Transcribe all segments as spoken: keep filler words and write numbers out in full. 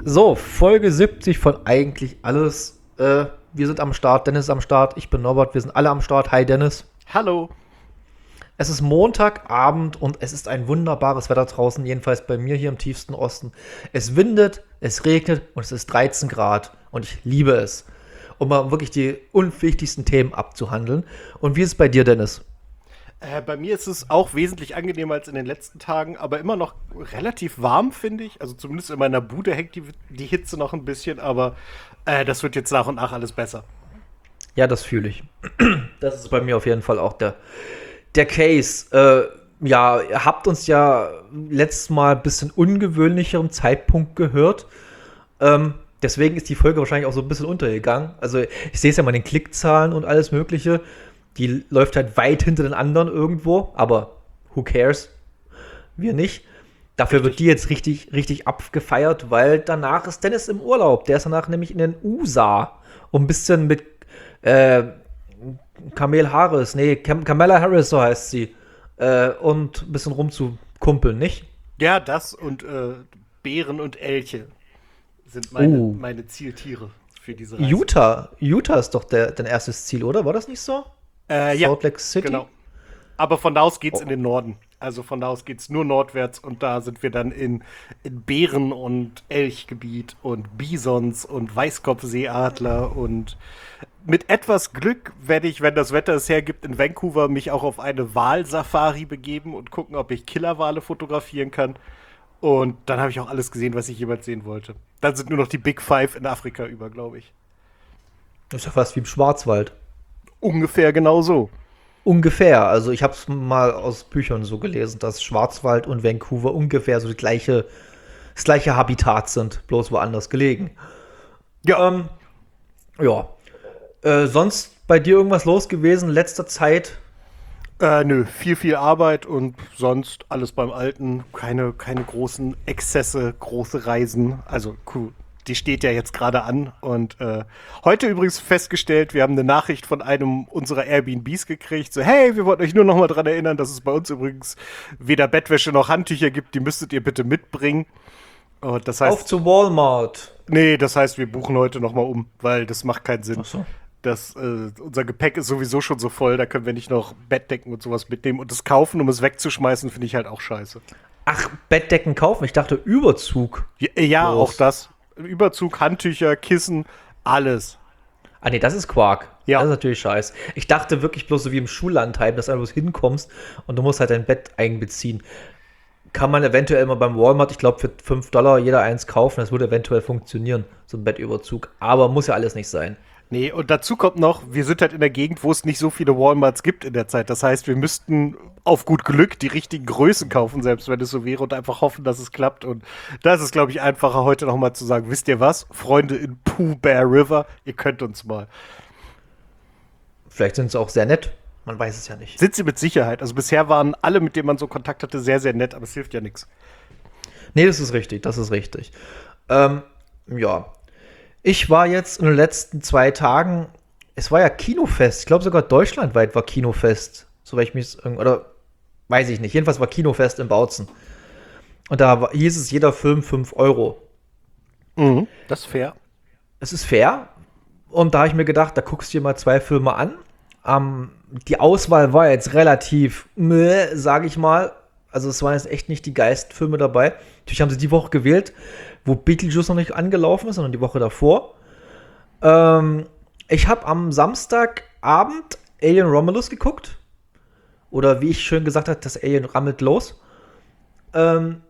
So, Folge siebzig von eigentlich alles. Äh, wir sind am Start, Dennis ist am Start, ich bin Norbert, wir sind alle am Start. Hi Dennis. Hallo. Es ist Montagabend und es ist ein wunderbares Wetter draußen, jedenfalls bei mir hier im tiefsten Osten. Es windet, es regnet und es ist dreizehn Grad und ich liebe es. Um mal wirklich die unwichtigsten Themen abzuhandeln. Und wie ist es bei dir, Dennis? Äh, bei mir ist es auch wesentlich angenehmer als in den letzten Tagen, aber immer noch relativ warm, finde ich. Also zumindest in meiner Bude hängt die, die Hitze noch ein bisschen, aber äh, das wird jetzt nach und nach alles besser. Ja, das fühle ich. Das ist bei mir auf jeden Fall auch der, der Case. Äh, ja, ihr habt uns ja letztes Mal ein bisschen ungewöhnlicherem Zeitpunkt gehört. Ähm, deswegen ist die Folge wahrscheinlich auch so ein bisschen untergegangen. Also ich sehe es ja mal in den Klickzahlen und alles Mögliche. Die läuft halt weit hinter den anderen irgendwo, aber who cares? Wir nicht. Dafür Richtig. wird die jetzt richtig, richtig abgefeiert, weil danach ist Dennis im Urlaub. Der ist danach nämlich in den U S A, um ein bisschen mit äh, Kamel Harris, nee, Cam Kamala Harris, so heißt sie, äh, und ein bisschen rumzukumpeln, nicht? Ja, das und äh, Bären und Elche sind meine, Uh. meine Zieltiere für diese Reise. Utah, Utah ist doch der, dein erstes Ziel, oder? War das nicht so? Äh, ja, Salt Lake City? genau. Aber von da aus geht's Oh. in den Norden. Also von da aus geht's nur nordwärts und da sind wir dann in, in Bären- und Elchgebiet und Bisons und Weißkopfseeadler und mit etwas Glück werde ich, wenn das Wetter es hergibt, in Vancouver mich auch auf eine Walsafari begeben und gucken, ob ich Killerwale fotografieren kann. Und dann habe ich auch alles gesehen, was ich jemals sehen wollte. Dann sind nur noch die Big Five in Afrika über, glaube ich. Das ist ja fast wie im Schwarzwald. Ungefähr genau so. Ungefähr. Also ich habe es mal aus Büchern so gelesen, dass Schwarzwald und Vancouver ungefähr so die gleiche, das gleiche Habitat sind, bloß woanders gelegen. Ja, Ähm, ja. Äh, sonst bei dir irgendwas los gewesen in letzter Zeit? Äh, nö, viel, viel Arbeit und sonst alles beim Alten. Keine, keine großen Exzesse, große Reisen. Also, cool. Die steht ja jetzt gerade an. Und äh, heute übrigens festgestellt, wir haben eine Nachricht von einem unserer Airbnbs gekriegt. So, hey, wir wollten euch nur noch mal dran erinnern, dass es bei uns übrigens weder Bettwäsche noch Handtücher gibt. Die müsstet ihr bitte mitbringen. Und das heißt, Auf zu Walmart. nee, das heißt, wir buchen heute noch mal um, weil das macht keinen Sinn. Ach so. Das, äh, unser Gepäck ist sowieso schon so voll, da können wir nicht noch Bettdecken und sowas mitnehmen. Und das kaufen, um es wegzuschmeißen, finde ich halt auch scheiße. Ach, Bettdecken kaufen? Ich dachte Überzug. Ja, ja Los. auch das. Überzug, Handtücher, Kissen, alles. Ah nee, das ist Quark. Ja. Das ist natürlich scheiße. Ich dachte wirklich bloß so wie im Schullandheim, dass du bloß hinkommst und du musst halt dein Bett einbeziehen. Kann man eventuell mal beim Walmart, ich glaube für fünf Dollar jeder eins kaufen, das würde eventuell funktionieren, so ein Bettüberzug. Aber muss ja alles nicht sein. Nee, und dazu kommt noch, wir sind halt in der Gegend, wo es nicht so viele Walmarts gibt in der Zeit. Das heißt, wir müssten auf gut Glück die richtigen Größen kaufen, selbst wenn es so wäre, und einfach hoffen, dass es klappt. Und da ist es, glaube ich, einfacher, heute noch mal zu sagen, wisst ihr was, Freunde in Pooh Bear River, ihr könnt uns mal. Vielleicht sind sie auch sehr nett. Man weiß es ja nicht. Sind sie mit Sicherheit. Also bisher waren alle, mit denen man so Kontakt hatte, sehr, sehr nett, aber es hilft ja nichts. Nee, das ist richtig, das ist richtig. Ähm, ja. Ich war jetzt in den letzten zwei Tagen, es war ja Kinofest, ich glaube sogar deutschlandweit war Kinofest, soweit ich mich, oder weiß ich nicht, jedenfalls war Kinofest in Bautzen. Und da war, hieß es jeder Film fünf Euro. Mhm, das ist fair. Es ist fair. Und da habe ich mir gedacht, da guckst du dir mal zwei Filme an. Ähm, die Auswahl war jetzt relativ, sage ich mal. Also es waren jetzt echt nicht die geilsten Filme dabei. Natürlich haben sie die Woche gewählt, wo Beetlejuice noch nicht angelaufen ist, sondern die Woche davor. Ähm, ich habe am Samstagabend Alien Romulus geguckt. Oder wie ich schön gesagt habe, das Alien rammelt los. Ähm,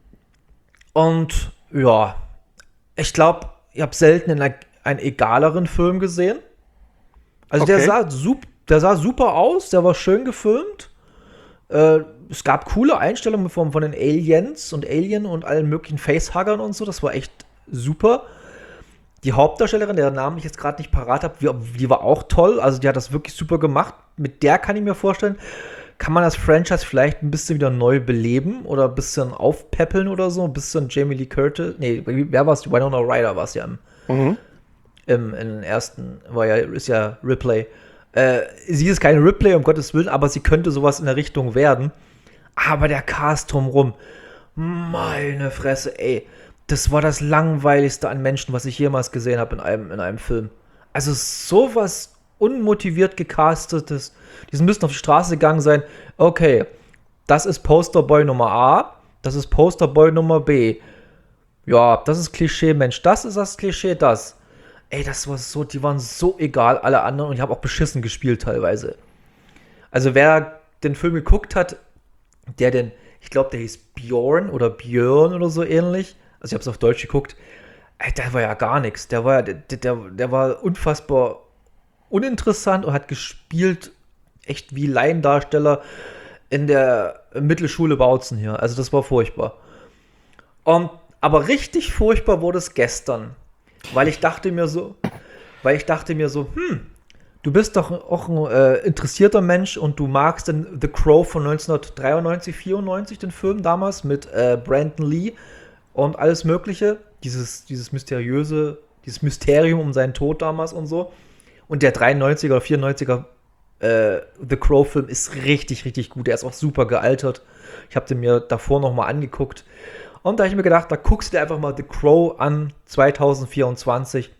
und ja, ich glaube, ich habe selten einen, einen egaleren Film gesehen. Also Okay. der sah, sup, der sah super aus, der war schön gefilmt. Äh, es gab coole Einstellungen von, von den Aliens und Alien und allen möglichen Facehuggern und so. Das war echt super. Die Hauptdarstellerin, deren Namen ich jetzt gerade nicht parat habe, die, die war auch toll. Also die hat das wirklich super gemacht. Mit der kann ich mir vorstellen, kann man das Franchise vielleicht ein bisschen wieder neu beleben oder ein bisschen aufpäppeln oder so. Ein bisschen Jamie Lee Curtis. Nee, wer war es? Winona Ryder war es ja im, Mhm. im, im ersten. War ja, ist ja Ripley. Äh, sie ist keine Ripley, um Gottes Willen, aber sie könnte sowas in der Richtung werden. Aber der Cast drumrum, meine Fresse, ey. das war das langweiligste an Menschen, was ich jemals gesehen habe in einem, in einem Film. Also sowas unmotiviert gecastetes. Die müssten auf die Straße gegangen sein. Okay, das ist Posterboy Nummer A, das ist Posterboy Nummer B. Ja, das ist Klischee, Mensch, das ist das Klischee, das. Ey, das war so, die waren so egal, alle anderen. Und ich habe auch beschissen gespielt teilweise. Also wer den Film geguckt hat, der denn, ich glaube, der hieß Bjorn oder Björn oder so ähnlich. Also ich habe es auf Deutsch geguckt. Ey, der war ja gar nichts. Der war, der, der, der war unfassbar uninteressant und hat gespielt echt wie Laiendarsteller in der Mittelschule Bautzen hier. Also das war furchtbar. Und, aber richtig furchtbar wurde es gestern. Weil ich dachte mir so, weil ich dachte mir so, hm, du bist doch auch ein äh, interessierter Mensch und du magst den The Crow von neunzehnhundertdreiundneunzig, vierundneunzig, den Film damals mit äh, Brandon Lee und alles Mögliche. Dieses, dieses mysteriöse, dieses Mysterium um seinen Tod damals und so. Und der dreiundneunziger oder vierundneunziger äh, The Crow-Film ist richtig, richtig gut. Der ist auch super gealtert. Ich habe den mir davor nochmal angeguckt. Und da habe ich mir gedacht, da guckst du dir einfach mal The Crow an, zwanzig vierundzwanzig.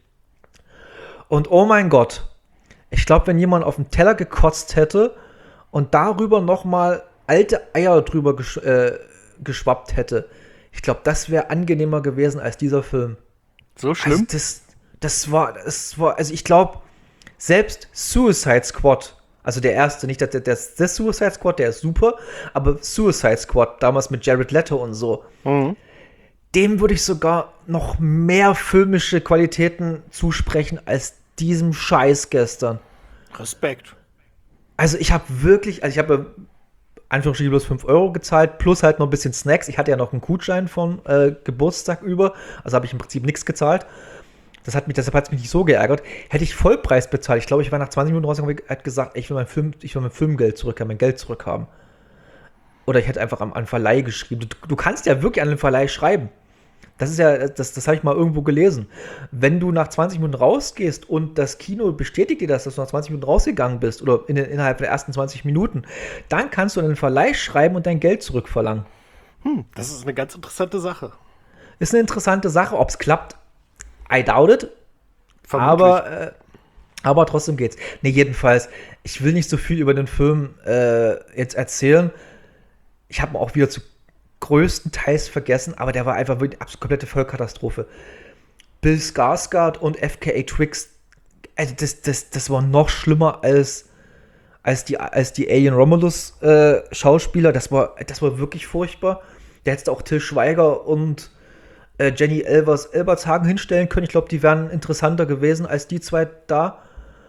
Und oh mein Gott, ich glaube, wenn jemand auf den Teller gekotzt hätte und darüber nochmal alte Eier drüber gesch- äh, geschwappt hätte, ich glaube, das wäre angenehmer gewesen als dieser Film. So schlimm? Also das, das war, das war, also ich glaube, selbst Suicide Squad, also der erste, nicht der, der, der Suicide Squad, der ist super, aber Suicide Squad, damals mit Jared Leto und so, Mhm. dem würde ich sogar noch mehr filmische Qualitäten zusprechen als diesem Scheiß gestern. Respekt. Also ich habe wirklich, also ich habe Anführungsstrichen bloß fünf Euro gezahlt, plus halt noch ein bisschen Snacks. Ich hatte ja noch einen Gutschein von äh, Geburtstag über, also habe ich im Prinzip nichts gezahlt. Das hat mich, deshalb hat es mich nicht so geärgert. Hätte ich Vollpreis bezahlt, ich glaube, ich war nach zwanzig Minuten rausgekommen und hat gesagt, ich will mein Film, ich will mein Filmgeld zurückhaben, mein Geld zurückhaben. Oder ich hätte einfach am, an Verleih geschrieben. Du, du kannst ja wirklich an den Verleih schreiben. Das ist ja, das, das habe ich mal irgendwo gelesen. Wenn du nach zwanzig Minuten rausgehst und das Kino bestätigt dir das, dass du nach zwanzig Minuten rausgegangen bist oder in den, innerhalb der ersten zwanzig Minuten, dann kannst du an den Verleih schreiben und dein Geld zurückverlangen. Hm, das ist eine ganz interessante Sache. Ist eine interessante Sache. Ob es klappt, I doubt it. Vermutlich. Aber, äh, aber trotzdem geht's. Ne, jedenfalls, ich will nicht so viel über den Film äh, jetzt erzählen. Ich habe ihn auch wieder zu größtenteils vergessen, aber der war einfach wirklich eine komplette Vollkatastrophe. Bill Skarsgård und F K A Twigs, also das, das, das war noch schlimmer als, als, die, als die Alien Romulus äh, Schauspieler. Das war, das war wirklich furchtbar. Der hätte auch Till Schweiger und äh, Jenny Elvers Elbertshagen hinstellen können. Ich glaube, die wären interessanter gewesen als die zwei da.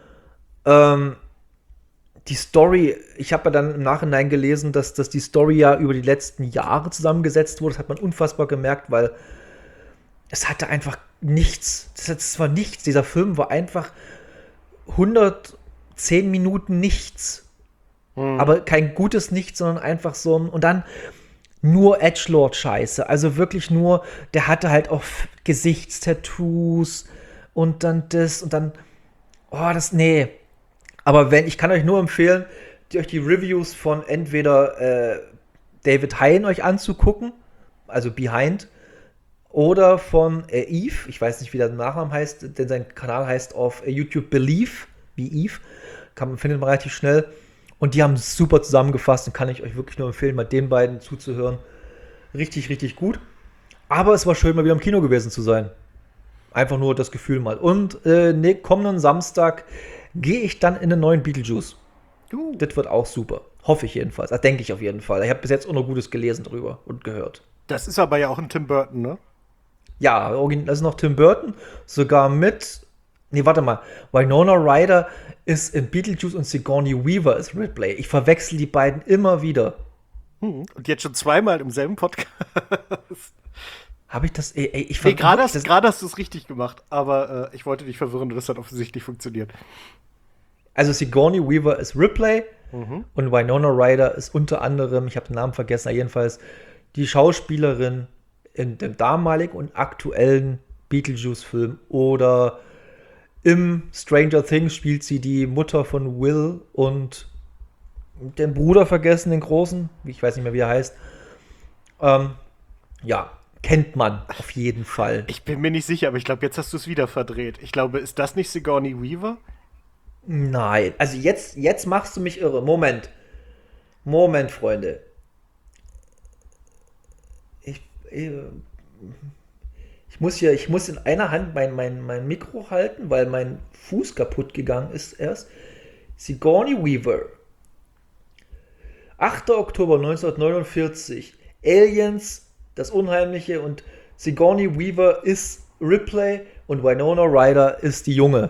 Ähm, Die Story, ich habe ja dann im Nachhinein gelesen, dass, dass die Story ja über die letzten Jahre zusammengesetzt wurde. Das hat man unfassbar gemerkt, weil es hatte einfach nichts. Das, das war nichts. Dieser Film war einfach hundertzehn Minuten nichts. Mhm. Aber kein gutes Nichts, sondern einfach so ein. Und dann nur Edgelord-Scheiße. Also wirklich nur, der hatte halt auch Gesichtstattoos und dann das und dann. Oh, das. Nee. Aber wenn, ich kann euch nur empfehlen, die, euch die Reviews von entweder äh, David Hein euch anzugucken, also Behind, oder von äh, Eve, ich weiß nicht, wie der Nachname heißt, denn sein Kanal heißt auf äh, YouTube Believe, wie Eve, kann man, findet man relativ schnell. Und die haben es super zusammengefasst und kann ich euch wirklich nur empfehlen, mal den beiden zuzuhören. Richtig, richtig gut. Aber es war schön, mal wieder im Kino gewesen zu sein. Einfach nur das Gefühl mal. Und äh, ne, kommenden Samstag gehe ich dann in den neuen Beetlejuice. Uh. Das wird auch super. Hoffe ich jedenfalls. Das denke ich auf jeden Fall. Ich habe bis jetzt auch noch Gutes gelesen drüber und gehört. Das ist aber ja auch ein Tim Burton, ne? Ja, das ist noch Tim Burton. Sogar mit. Nee, warte mal. Winona Ryder ist in Beetlejuice und Sigourney Weaver ist Ripley. Ich verwechsel die beiden immer wieder. Hm. Und jetzt schon zweimal im selben Podcast. Habe ich das? Ey, ey, ich Nee, gerade hast, das, gerade hast du es richtig gemacht, aber äh, ich wollte dich verwirren und das hat offensichtlich funktioniert. Also Sigourney Weaver ist Ripley Mhm. und Winona Ryder ist unter anderem, ich habe den Namen vergessen, aber jedenfalls die Schauspielerin in dem damaligen und aktuellen Beetlejuice-Film oder im Stranger Things spielt sie die Mutter von Will und den Bruder vergessen, den Großen, ich weiß nicht mehr, wie er heißt. Ähm, ja, Kennt man auf jeden Fall. Ich bin mir nicht sicher, aber ich glaube, jetzt hast du es wieder verdreht. Ich glaube, ist das nicht Sigourney Weaver? Nein, also jetzt, jetzt machst du mich irre. Moment. Moment, Freunde. Ich, ich, ich muss hier, ich muss in einer Hand mein, mein, mein Mikro halten, weil mein Fuß kaputt gegangen ist erst. Sigourney Weaver. achter Oktober neunzehnhundertneunundvierzig. Aliens, das Unheimliche, und Sigourney Weaver ist Ripley und Winona Ryder ist die Junge.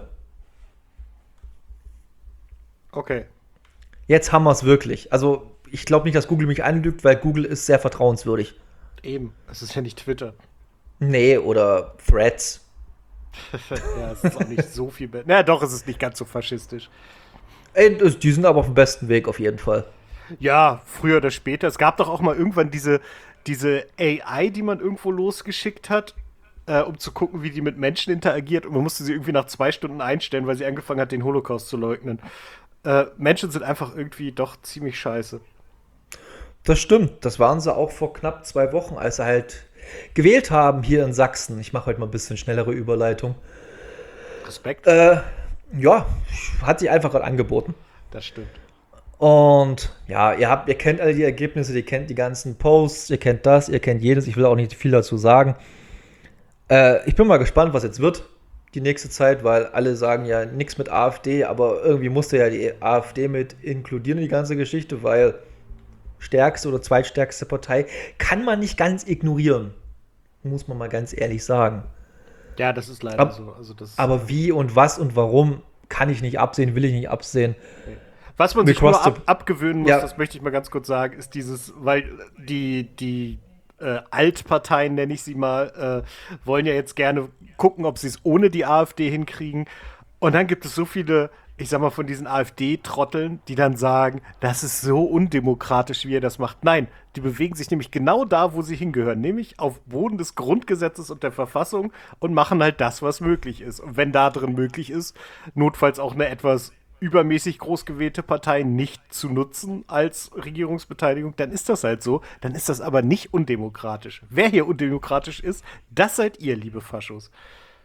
Okay. Jetzt haben wir es wirklich. Also, ich glaube nicht, dass Google mich anlügt, weil Google ist sehr vertrauenswürdig. Eben, es ist ja nicht Twitter. Nee, oder Threads. Ja, es ist auch nicht so viel besser. Na doch, es ist nicht ganz so faschistisch. Ey, das- die sind aber auf dem besten Weg, auf jeden Fall. Ja, früher oder später. Es gab doch auch mal irgendwann diese, diese A I, die man irgendwo losgeschickt hat, äh, um zu gucken, wie die mit Menschen interagiert. Und man musste sie irgendwie nach zwei Stunden einstellen, weil sie angefangen hat, den Holocaust zu leugnen. Äh, Menschen sind einfach irgendwie doch ziemlich scheiße. Das stimmt. Das waren sie auch vor knapp zwei Wochen, als sie halt gewählt haben hier in Sachsen. Ich mache heute mal ein bisschen schnellere Überleitung. Respekt. Äh, ja, hat sich einfach gerade angeboten. Das stimmt. Und ja, ihr habt, ihr kennt alle die Ergebnisse, ihr kennt die ganzen Posts, ihr kennt das, ihr kennt jedes. Ich will auch nicht viel dazu sagen. Äh, ich bin mal gespannt, was jetzt wird, die nächste Zeit, weil alle sagen ja nichts mit AfD, aber irgendwie musste ja die AfD mit inkludieren in die ganze Geschichte, weil stärkste oder zweitstärkste Partei kann man nicht ganz ignorieren. Muss man mal ganz ehrlich sagen. Ja, das ist leider Ab- so. Also das, Aber wie und was und warum kann ich nicht absehen, will ich nicht absehen. was man We sich nur crossed the- ab, abgewöhnen muss, Ja. das möchte ich mal ganz kurz sagen, ist dieses, weil die, die äh, Altparteien, nenne ich sie mal, äh, wollen ja jetzt gerne gucken, ob sie es ohne die AfD hinkriegen. Und dann gibt es so viele, ich sag mal, von diesen AfD-Trotteln, die dann sagen, das ist so undemokratisch, wie ihr das macht. Nein, die bewegen sich nämlich genau da, wo sie hingehören, nämlich auf Boden des Grundgesetzes und der Verfassung und machen halt das, was möglich ist. Und wenn da drin möglich ist, notfalls auch eine etwas übermäßig groß gewählte Partei nicht zu nutzen als Regierungsbeteiligung, dann ist das halt so. Dann ist das aber nicht undemokratisch. Wer hier undemokratisch ist, das seid ihr, liebe Faschos.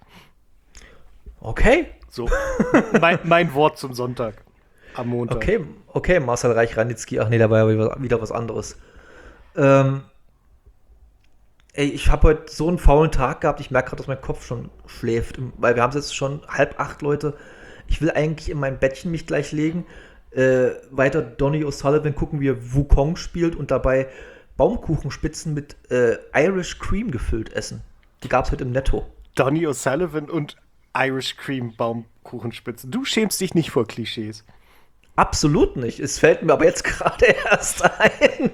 Okay, So, mein, mein Wort zum Sonntag. Am Montag. okay, okay, Marcel Reich-Ranitzky. Ach nee, da war ja wieder, wieder was anderes. Ähm, ey, ich habe heute so einen faulen Tag gehabt, ich merke gerade, dass mein Kopf schon schläft, weil wir haben es jetzt schon halb acht, Leute. Ich will eigentlich in mein Bettchen mich gleich legen, äh, weiter Donny O'Sullivan gucken, wie er Wukong spielt und dabei Baumkuchenspitzen mit äh, Irish Cream gefüllt essen. Die gab es heute im Netto. Donny O'Sullivan und Irish Cream Baumkuchenspitzen. Du schämst dich nicht vor Klischees. Absolut nicht. Es fällt mir aber jetzt gerade erst ein.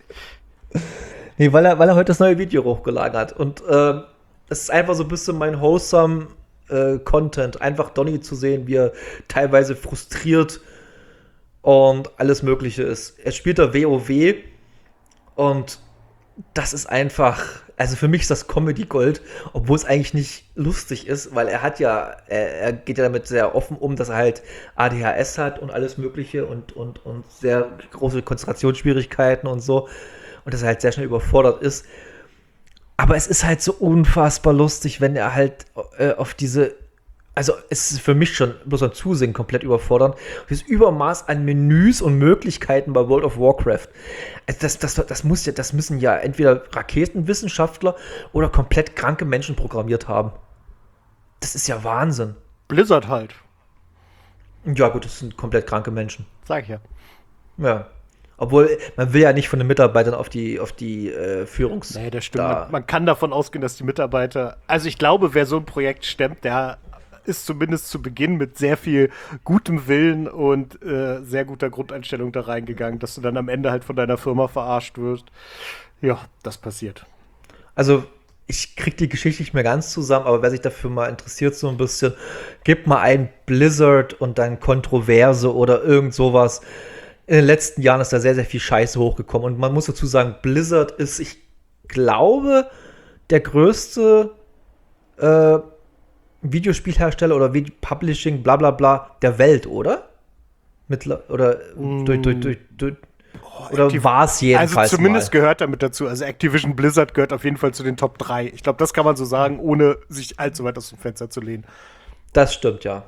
Nee, weil er, weil er heute das neue Video hochgeladen hat. Und äh, es ist einfach so ein bisschen mein wholesome äh, Content. Einfach Donny zu sehen, wie er teilweise frustriert und alles Mögliche ist. Er spielt da WoW und das ist einfach, also für mich ist das Comedy-Gold, obwohl es eigentlich nicht lustig ist, weil er hat ja, er, er geht ja damit sehr offen um, dass er halt A D H S hat und alles Mögliche und, und, und sehr große Konzentrationsschwierigkeiten und so und dass er halt sehr schnell überfordert ist. Aber es ist halt so unfassbar lustig, wenn er halt äh, auf diese, also es ist für mich schon bloß ein Zusehen komplett überfordernd, dieses Übermaß an Menüs und Möglichkeiten bei World of Warcraft. Also das, das, das, muss ja, das müssen ja entweder Raketenwissenschaftler oder komplett kranke Menschen programmiert haben. Das ist ja Wahnsinn. Blizzard halt. Ja gut, das sind komplett kranke Menschen. Sag ich ja. Ja. Obwohl, man will ja nicht von den Mitarbeitern auf die, auf die äh, Führungs... Nee, das stimmt. Da- Man, man kann davon ausgehen, dass die Mitarbeiter. Also ich glaube, wer so ein Projekt stemmt, der ist zumindest zu Beginn mit sehr viel gutem Willen und äh, sehr guter Grundeinstellung da reingegangen, dass du dann am Ende halt von deiner Firma verarscht wirst. Ja, das passiert. Also, ich krieg die Geschichte nicht mehr ganz zusammen, aber wer sich dafür mal interessiert, so ein bisschen, gebt mal ein Blizzard und dann Kontroverse oder irgend sowas. In den letzten Jahren ist da sehr, sehr viel Scheiße hochgekommen. Und man muss dazu sagen, Blizzard ist, ich glaube, der größte äh, Videospielhersteller oder Video Publishing, bla bla bla, der Welt, oder? Mittler oder Mm. durch, durch, durch, durch, Oder Activ- war es jedenfalls Also zumindest mal. gehört damit dazu. Also Activision Blizzard gehört auf jeden Fall zu den Top drei. Ich glaube, das kann man so sagen, ohne sich allzu weit aus dem Fenster zu lehnen. Das stimmt, ja.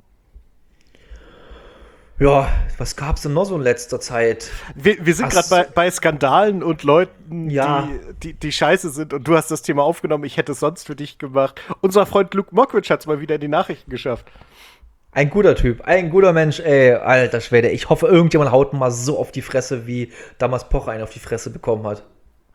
Ja, was gab es denn noch so in letzter Zeit? Wir, wir sind Ach gerade so. bei, bei Skandalen und Leuten, Ja. die, die, die scheiße sind. Und du hast das Thema aufgenommen. Ich hätte es sonst für dich gemacht. Unser Freund Luke Mockridge hat es mal wieder in die Nachrichten geschafft. Ein guter Typ, ein guter Mensch, ey, alter Schwede. Ich hoffe, irgendjemand haut mal so auf die Fresse, wie damals Pocher einen auf die Fresse bekommen hat.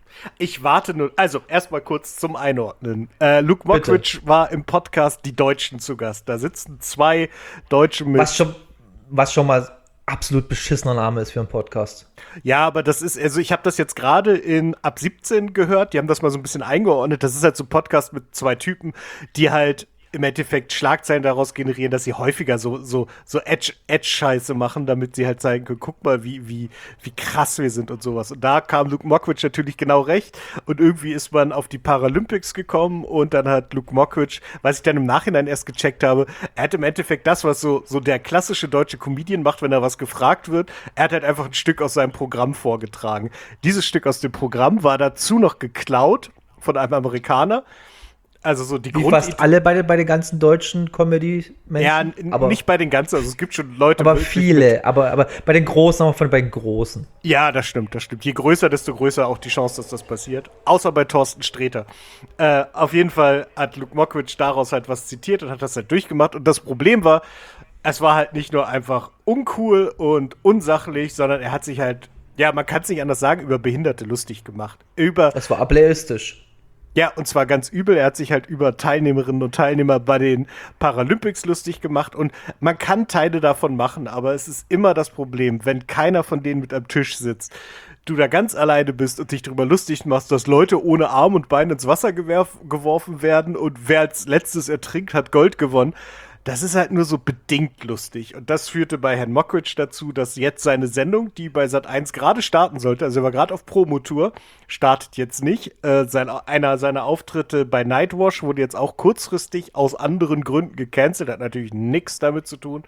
Ich warte nur. Also, erstmal kurz zum Einordnen. Äh, Luke Bitte. Mockridge war im Podcast Die Deutschen zu Gast. Da sitzen zwei Deutsche mit. Was schon, was schon mal absolut beschissener Name ist für einen Podcast. Ja, aber das ist, also ich habe das jetzt gerade in ab siebzehn gehört, die haben das mal so ein bisschen eingeordnet. Das ist halt so ein Podcast mit zwei Typen, die halt im Endeffekt Schlagzeilen daraus generieren, dass sie häufiger so, so, so Edge, Edge-Scheiße machen, damit sie halt zeigen können, guck mal, wie, wie, wie krass wir sind und sowas. Und da kam Luke Mockridge natürlich genau recht. Und irgendwie ist man auf die Paralympics gekommen und dann hat Luke Mockridge, was ich dann im Nachhinein erst gecheckt habe, er hat im Endeffekt das, was so, so der klassische deutsche Comedian macht, wenn er was gefragt wird. Er hat halt einfach ein Stück aus seinem Programm vorgetragen. Dieses Stück aus dem Programm war dazu noch geklaut von einem Amerikaner. Also so die Wie Grund fast alle bei, den- bei den ganzen deutschen Comedy-Menschen. Ja, n- aber, nicht bei den ganzen, also es gibt schon Leute. aber wirklich viele, aber, aber bei den Großen, aber von bei den Großen. Mit, ja, das stimmt, das stimmt. Je größer, desto größer auch die Chance, dass das passiert. Außer bei Thorsten Sträter. Äh, auf jeden Fall hat Luke Mockridge daraus halt was zitiert und hat das halt durchgemacht. Und das Problem war, es war halt nicht nur einfach uncool und unsachlich, sondern er hat sich halt, ja, man kann es nicht anders sagen, über Behinderte lustig gemacht. Über Das war ableistisch. Ja, und zwar ganz übel. Er hat sich halt über Teilnehmerinnen und Teilnehmer bei den Paralympics lustig gemacht. Und man kann Teile davon machen, aber es ist immer das Problem, wenn keiner von denen mit am Tisch sitzt, du da ganz alleine bist und dich darüber lustig machst, dass Leute ohne Arm und Bein ins Wasser gewerf- geworfen werden und wer als letztes ertrinkt, hat Gold gewonnen. Das ist halt nur so bedingt lustig. Und das führte bei Herrn Mockridge dazu, dass jetzt seine Sendung, die bei Sat eins gerade starten sollte, also er war gerade auf Promotour, startet jetzt nicht. Äh, sein, einer seiner Auftritte bei Nightwash wurde jetzt auch kurzfristig aus anderen Gründen gecancelt. Hat natürlich nichts damit zu tun.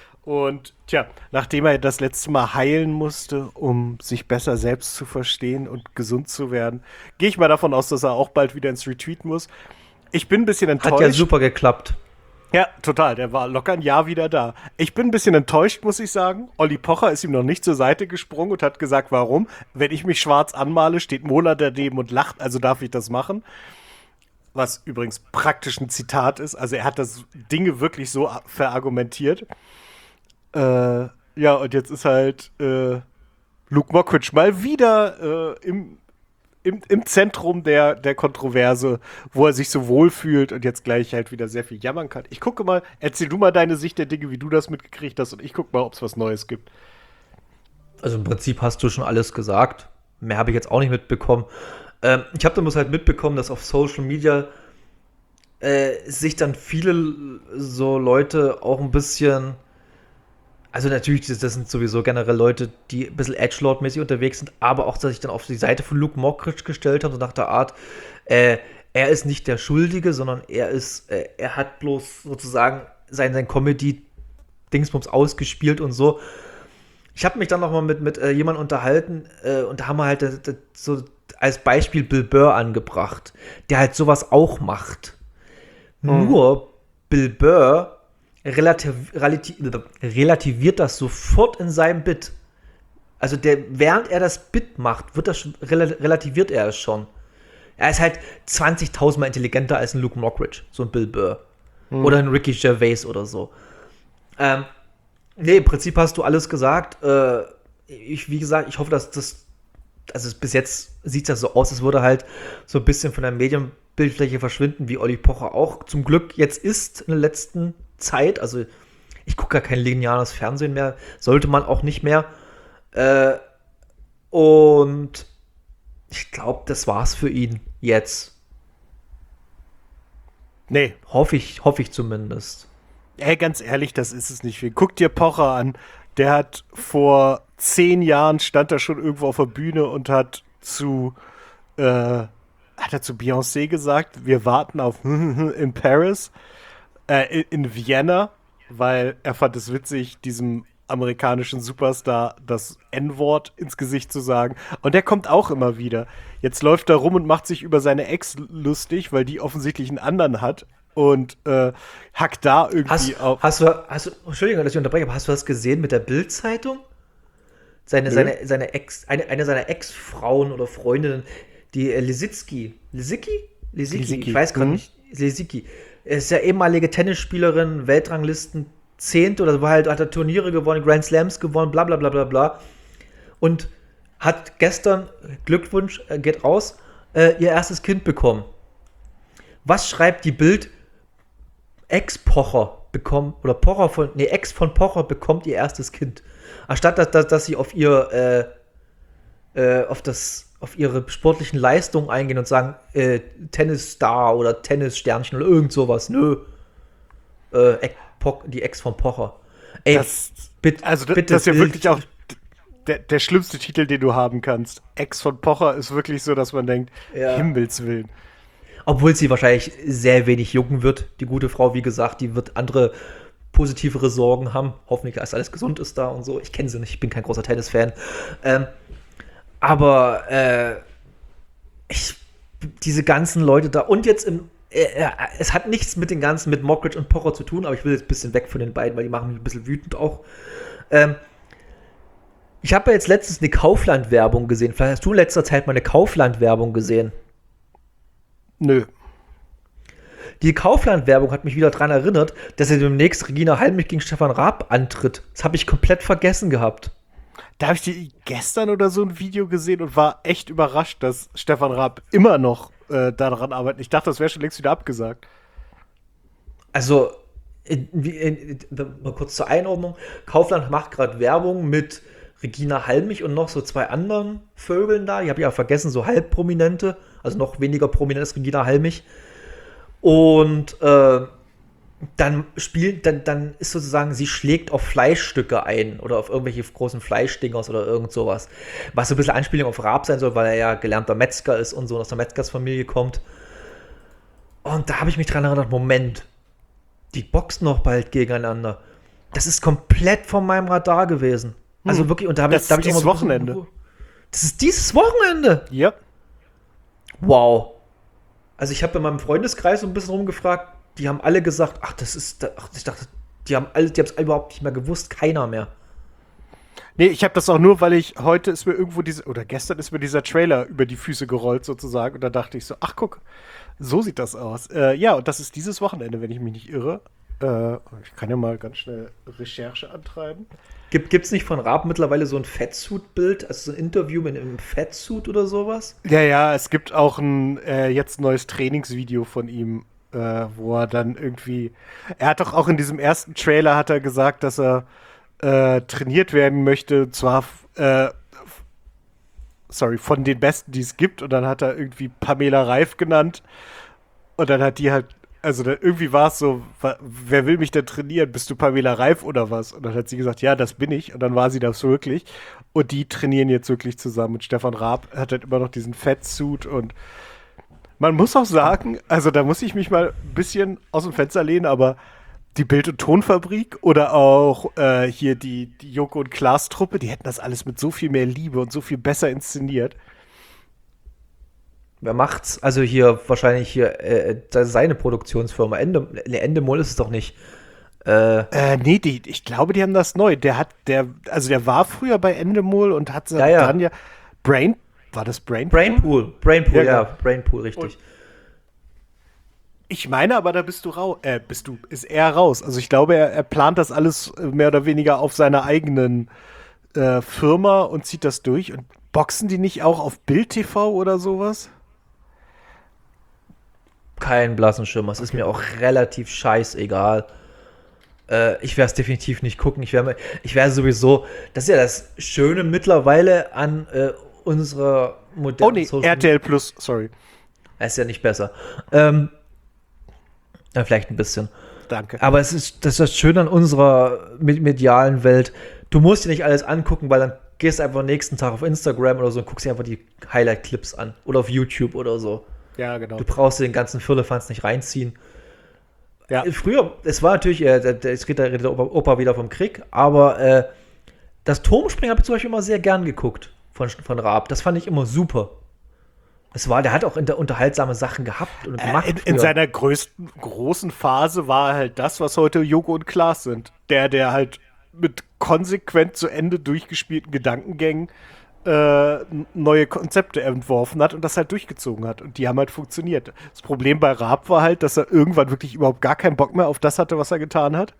Und tja, nachdem er das letzte Mal heilen musste, um sich besser selbst zu verstehen und gesund zu werden, gehe ich mal davon aus, dass er auch bald wieder ins Retreat muss. Ich bin ein bisschen enttäuscht. Hat ja super geklappt. Ja, total. Der war locker ein Jahr wieder da. Ich bin ein bisschen enttäuscht, muss ich sagen. Olli Pocher ist ihm noch nicht zur Seite gesprungen und hat gesagt, warum? Wenn ich mich schwarz anmale, steht Mola daneben und lacht, also darf ich das machen. Was übrigens praktisch ein Zitat ist. Also er hat das Dinge wirklich so verargumentiert. Äh, ja, und jetzt ist halt äh, Luke Mockridge mal wieder äh, im Im, im Zentrum der, der Kontroverse, wo er sich so wohlfühlt und jetzt gleich halt wieder sehr viel jammern kann. Ich gucke mal, erzähl du mal deine Sicht der Dinge, wie du das mitgekriegt hast und ich gucke mal, ob es was Neues gibt. Also im Prinzip hast du schon alles gesagt. Mehr habe ich jetzt auch nicht mitbekommen. Ähm, ich habe dann halt mitbekommen, dass auf Social Media äh, sich dann viele so Leute auch ein bisschen, also natürlich, das, das sind sowieso generell Leute, die ein bisschen Edgelord-mäßig unterwegs sind, aber auch, dass sich dann auf die Seite von Luke Mockridge gestellt haben, so nach der Art, äh, er ist nicht der Schuldige, sondern er ist, äh, er hat bloß sozusagen sein, sein Comedy-Dingsbums ausgespielt und so. Ich habe mich dann noch mal mit, mit äh, jemandem unterhalten äh, und da haben wir halt das, das, so als Beispiel Bill Burr angebracht, der halt sowas auch macht. Mhm. Nur Bill Burr relativ, relativ, relativiert das sofort in seinem Bit. Also der, während er das Bit macht, wird das schon, rel- relativiert er es schon. Er ist halt zwanzigtausend Mal intelligenter als ein Luke Mockridge, so ein Bill Burr. Mhm. Oder ein Ricky Gervais oder so. Ähm, nee, im Prinzip hast du alles gesagt. Äh, ich, wie gesagt, ich hoffe, dass das, also bis jetzt sieht das so aus, als würde halt so ein bisschen von der Medienbildfläche verschwinden, wie Olli Pocher auch zum Glück jetzt ist in der letzten Zeit. Also ich gucke gar kein lineares Fernsehen mehr, sollte man auch nicht mehr. Äh, und ich glaube, das war's für ihn jetzt. Nee, Hoffe ich, hoffe ich zumindest. ey, ganz ehrlich, das ist es nicht viel. Guck dir Pocher an. Der hat vor zehn Jahren stand er schon irgendwo auf der Bühne und hat zu äh, hat er zu Beyoncé gesagt, wir warten auf in Paris, äh, in, in Vienna, weil er fand es witzig, diesem amerikanischen Superstar das En-Wort ins Gesicht zu sagen. Und der kommt auch immer wieder. Jetzt läuft er rum und macht sich über seine Ex lustig, weil die offensichtlich einen anderen hat. Und äh, hackt da irgendwie Hast, auf. hast du, hast du, Entschuldigung, dass ich unterbreche, aber hast du das gesehen mit der Bild-Zeitung? Seine, seine, seine Ex, eine, eine seiner Ex-Frauen oder Freundinnen, die äh, Lisicki, Lisicki? Lisicki, Lisicki. ich weiß gerade Mhm. nicht, Lisicki, ist ja ehemalige Tennisspielerin, Weltranglisten Zehnte oder war halt, hat er Turniere gewonnen, Grand Slams gewonnen, bla bla bla bla bla. Und hat gestern, Glückwunsch, äh, geht raus, äh, ihr erstes Kind bekommen. Was schreibt die Bild? Ex-Pocher bekommt, oder Pocher von, nee, Ex von Pocher bekommt ihr erstes Kind. Anstatt dass, dass, dass sie auf ihr, äh, äh, auf das, auf ihre sportlichen Leistungen eingehen und sagen, äh, Tennisstar oder Tennissternchen oder irgend sowas. Nö. Äh, Ex- Po- die Ex von Pocher. Ey, Das, bitte, also das, bitte das ist ja Bild- wirklich auch der, der schlimmste Titel, den du haben kannst. Ex von Pocher ist wirklich so, dass man denkt, Ja. Himmels Willen. Obwohl sie wahrscheinlich sehr wenig jucken wird, die gute Frau, wie gesagt, die wird andere positivere Sorgen haben. Hoffentlich, dass alles gesund ist da und so. Ich kenne sie nicht, ich bin kein großer Tennis-Fan. Ähm, aber äh, ich, diese ganzen Leute da und jetzt im äh, äh, es hat nichts mit den ganzen, mit Mockridge und Pocher zu tun, aber ich will jetzt ein bisschen weg von den beiden, weil die machen mich ein bisschen wütend auch. Ähm, ich habe ja jetzt letztens eine Kaufland-Werbung gesehen. Vielleicht hast du in letzter Zeit mal eine Kaufland-Werbung gesehen. Nö. Die Kaufland-Werbung hat mich wieder daran erinnert, dass er demnächst Regina Halmich gegen Stefan Raab antritt. Das habe ich komplett vergessen gehabt. Da habe ich die gestern oder so ein Video gesehen und war echt überrascht, dass Stefan Raab immer noch äh, daran arbeitet. Ich dachte, das wäre schon längst wieder abgesagt. Also, in, in, in, mal kurz zur Einordnung. Kaufland macht gerade Werbung mit Regina Halmich und noch so zwei anderen Vögeln da. Ich habe ja vergessen, so halbprominente, also noch weniger prominent als Regina Halmich. Und äh, dann spielt, dann, dann ist sozusagen, sie schlägt auf Fleischstücke ein oder auf irgendwelche großen Fleischdingers oder irgend sowas. Was so ein bisschen Anspielung auf Raab sein soll, weil er ja gelernter Metzger ist und so aus der Metzgersfamilie kommt. Und da habe ich mich dran erinnert, Moment, die boxen noch bald gegeneinander. Das ist komplett von meinem Radar gewesen. Also Hm. wirklich, und da habe Das ich, da hab ist ich auch dieses mal so- Wochenende. Das ist dieses Wochenende. Ja. Wow. Also ich habe bei meinem Freundeskreis so ein bisschen rumgefragt, die haben alle gesagt, ach, das ist, ach, ich dachte, die haben alle, die haben es überhaupt nicht mehr gewusst, keiner mehr. Nee, ich habe das auch nur, weil ich heute ist mir irgendwo diese, oder gestern ist mir dieser Trailer über die Füße gerollt sozusagen und da dachte ich so, ach guck, so sieht das aus. Äh, ja, und das ist dieses Wochenende, wenn ich mich nicht irre. Äh, ich kann ja mal ganz schnell Recherche antreiben. Gibt es nicht von Raab mittlerweile so ein Fettsuit-Bild, also so ein Interview mit einem Fettsuit oder sowas? Ja, ja, es gibt auch ein äh, jetzt neues Trainingsvideo von ihm, äh, wo er dann irgendwie, er hat doch auch in diesem ersten Trailer hat er gesagt, dass er äh, trainiert werden möchte, zwar äh, sorry, von den Besten, die es gibt, und dann hat er irgendwie Pamela Reif genannt und dann hat die halt, also da, irgendwie war es so, wa- wer will mich denn trainieren? Bist du Pamela Reif oder was? Und dann hat sie gesagt, ja, das bin ich. Und dann war sie das wirklich. Und die trainieren jetzt wirklich zusammen. Und Stefan Raab hat halt immer noch diesen Fettsuit. Und man muss auch sagen, also da muss ich mich mal ein bisschen aus dem Fenster lehnen, aber die Bild- und Tonfabrik oder auch äh, hier die, die Joko und Klaas Truppe, die hätten das alles mit so viel mehr Liebe und so viel besser inszeniert. Wer macht's? Also hier wahrscheinlich hier äh, das ist seine Produktionsfirma. Ende, nee, Endemol ist es doch nicht. Äh, Äh, nee, die, ich glaube, die haben das neu. Der hat, der, also der war früher bei Endemol und hat Ja, ja. dann ja Brain, war das Brain? Brainpool. Brainpool, Ja, ja, genau. Brainpool, richtig. Ich meine aber, da bist du raus, äh, bist du, ist er raus. Also ich glaube, er, er plant das alles äh, mehr oder weniger auf seiner eigenen äh, Firma und zieht das durch. Und boxen die nicht auch auf Bild T V oder sowas? Kein blassen Schimmer. Es ist mir auch relativ scheißegal. Äh, ich werde es definitiv nicht gucken. Ich werde ich werd sowieso. Das ist ja das Schöne mittlerweile an äh, unserer modernen Oh nee, Social- R T L Plus, sorry. Das ist ja nicht besser. Ähm, ja, vielleicht ein bisschen. Danke. Aber es ist das, ist das Schöne an unserer med- medialen Welt. Du musst dir nicht alles angucken, weil dann gehst du einfach am nächsten Tag auf Instagram oder so und guckst dir einfach die Highlight-Clips an. Oder auf YouTube oder so. Ja, genau. Du brauchst dir den ganzen Firlefanz nicht reinziehen. Ja. Früher, es war natürlich, äh, es geht der Opa, Opa wieder vom Krieg, aber äh, das Turmspringen habe ich zum Beispiel immer sehr gern geguckt von, von Raab. Das fand ich immer super. Es war, der hat auch inter, unterhaltsame Sachen gehabt und gemacht. Äh, in, in seiner größten, großen Phase war halt das, was heute Joko und Klaas sind. Der, der halt mit konsequent zu Ende durchgespielten Gedankengängen äh, neue Konzepte entworfen hat und das halt durchgezogen hat. Und die haben halt funktioniert. Das Problem bei Raab war halt, dass er irgendwann wirklich überhaupt gar keinen Bock mehr auf das hatte, was er getan hat.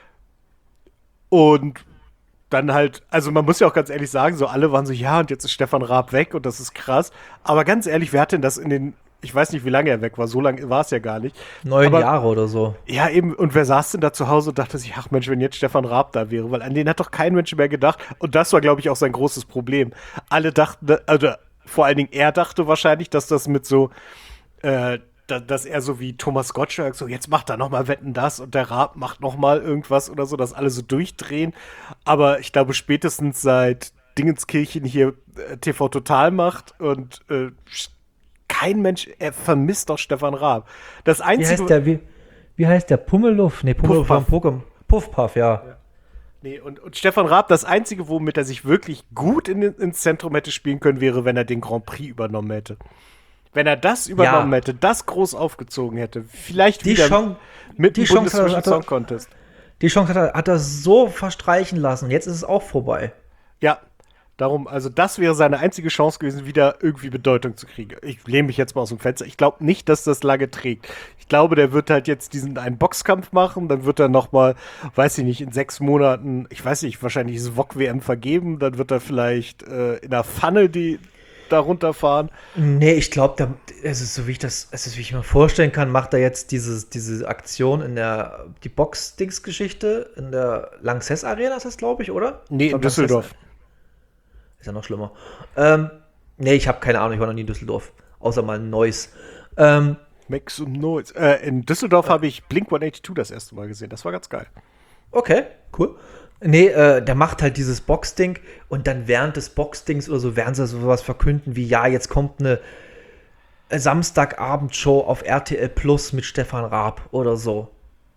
Und dann halt, also man muss ja auch ganz ehrlich sagen, so alle waren so, ja, und jetzt ist Stefan Raab weg und das ist krass. Aber ganz ehrlich, wer hat denn das in den, ich weiß nicht, wie lange er weg war, so lange war es ja gar nicht. Neun Aber, Jahre oder so. Ja, eben, und wer saß denn da zu Hause und dachte sich, ach Mensch, wenn jetzt Stefan Raab da wäre, weil an den hat doch kein Mensch mehr gedacht. Und das war, glaube ich, auch sein großes Problem. Alle dachten, also vor allen Dingen er dachte wahrscheinlich, dass das mit so, äh, Da, dass er so wie Thomas Gottschalk so, jetzt macht er nochmal Wetten, das und der Raab macht nochmal irgendwas oder so, dass alle so durchdrehen. Aber ich glaube, spätestens seit Dingenskirchen hier äh, T V Total macht und äh, kein Mensch, er vermisst doch Stefan Raab. Das Wie Einzige... heißt der, wie, wie heißt der? Pummeluff? Nee, Pummeluff Puffpuff. vom Pokémon. Puffpuff, ja. Ja. Nee, und, und Stefan Raab, das Einzige, womit er sich wirklich gut in, ins Zentrum hätte spielen können, wäre, wenn er den Grand Prix übernommen hätte. Wenn er das übernommen Ja. hätte, das groß aufgezogen hätte, vielleicht Die wieder Chance- mit die dem Chance hat er- Bundesvision hat er- Song Contest. Die Chance hat er, hat er so verstreichen lassen. Jetzt ist es auch vorbei. Ja, darum, also das wäre seine einzige Chance gewesen, wieder irgendwie Bedeutung zu kriegen. Ich lehne mich jetzt mal aus dem Fenster. Ich glaube nicht, dass das lange trägt. Ich glaube, der wird halt jetzt diesen einen Boxkampf machen, dann wird er noch mal, weiß ich nicht, in sechs Monaten, ich weiß nicht, wahrscheinlich ist V O G-W M vergeben, dann wird er vielleicht äh, in der Pfanne die da runterfahren. Nee, ich glaube, es ist so, wie ich das, es ist, wie ich mir vorstellen kann, macht er jetzt dieses, diese Aktion in der, die Box-Dings-Geschichte in der Lanxess Arena, ist das, glaube ich, oder? Nee, Ich in glaub, Düsseldorf. Lanxess- Ist ja noch schlimmer. Ähm, nee, ich habe keine Ahnung, ich war noch nie in Düsseldorf. Außer mal ein Neues. Ähm, Max und Noise. Äh, in Düsseldorf habe ich Blink one eighty-two das erste Mal gesehen. Das war ganz geil. Okay, cool. Nee, äh, der macht halt dieses Boxding und dann während des Boxdings oder so werden sie sowas verkünden wie, ja, jetzt kommt eine Samstagabendshow auf R T L Plus mit Stefan Raab oder so.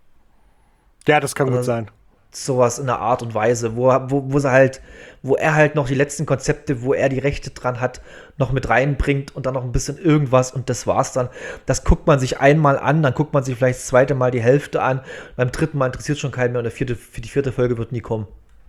Ja, das kann gut Also, sein. Sowas in der Art und Weise, wo, wo, wo sie halt, wo er halt noch die letzten Konzepte, wo er die Rechte dran hat, noch mit reinbringt und dann noch ein bisschen irgendwas und das war's dann. Das guckt man sich einmal an, dann guckt man sich vielleicht das zweite Mal die Hälfte an, beim dritten Mal interessiert schon keinen mehr und der vierte, für die vierte Folge wird nie kommen.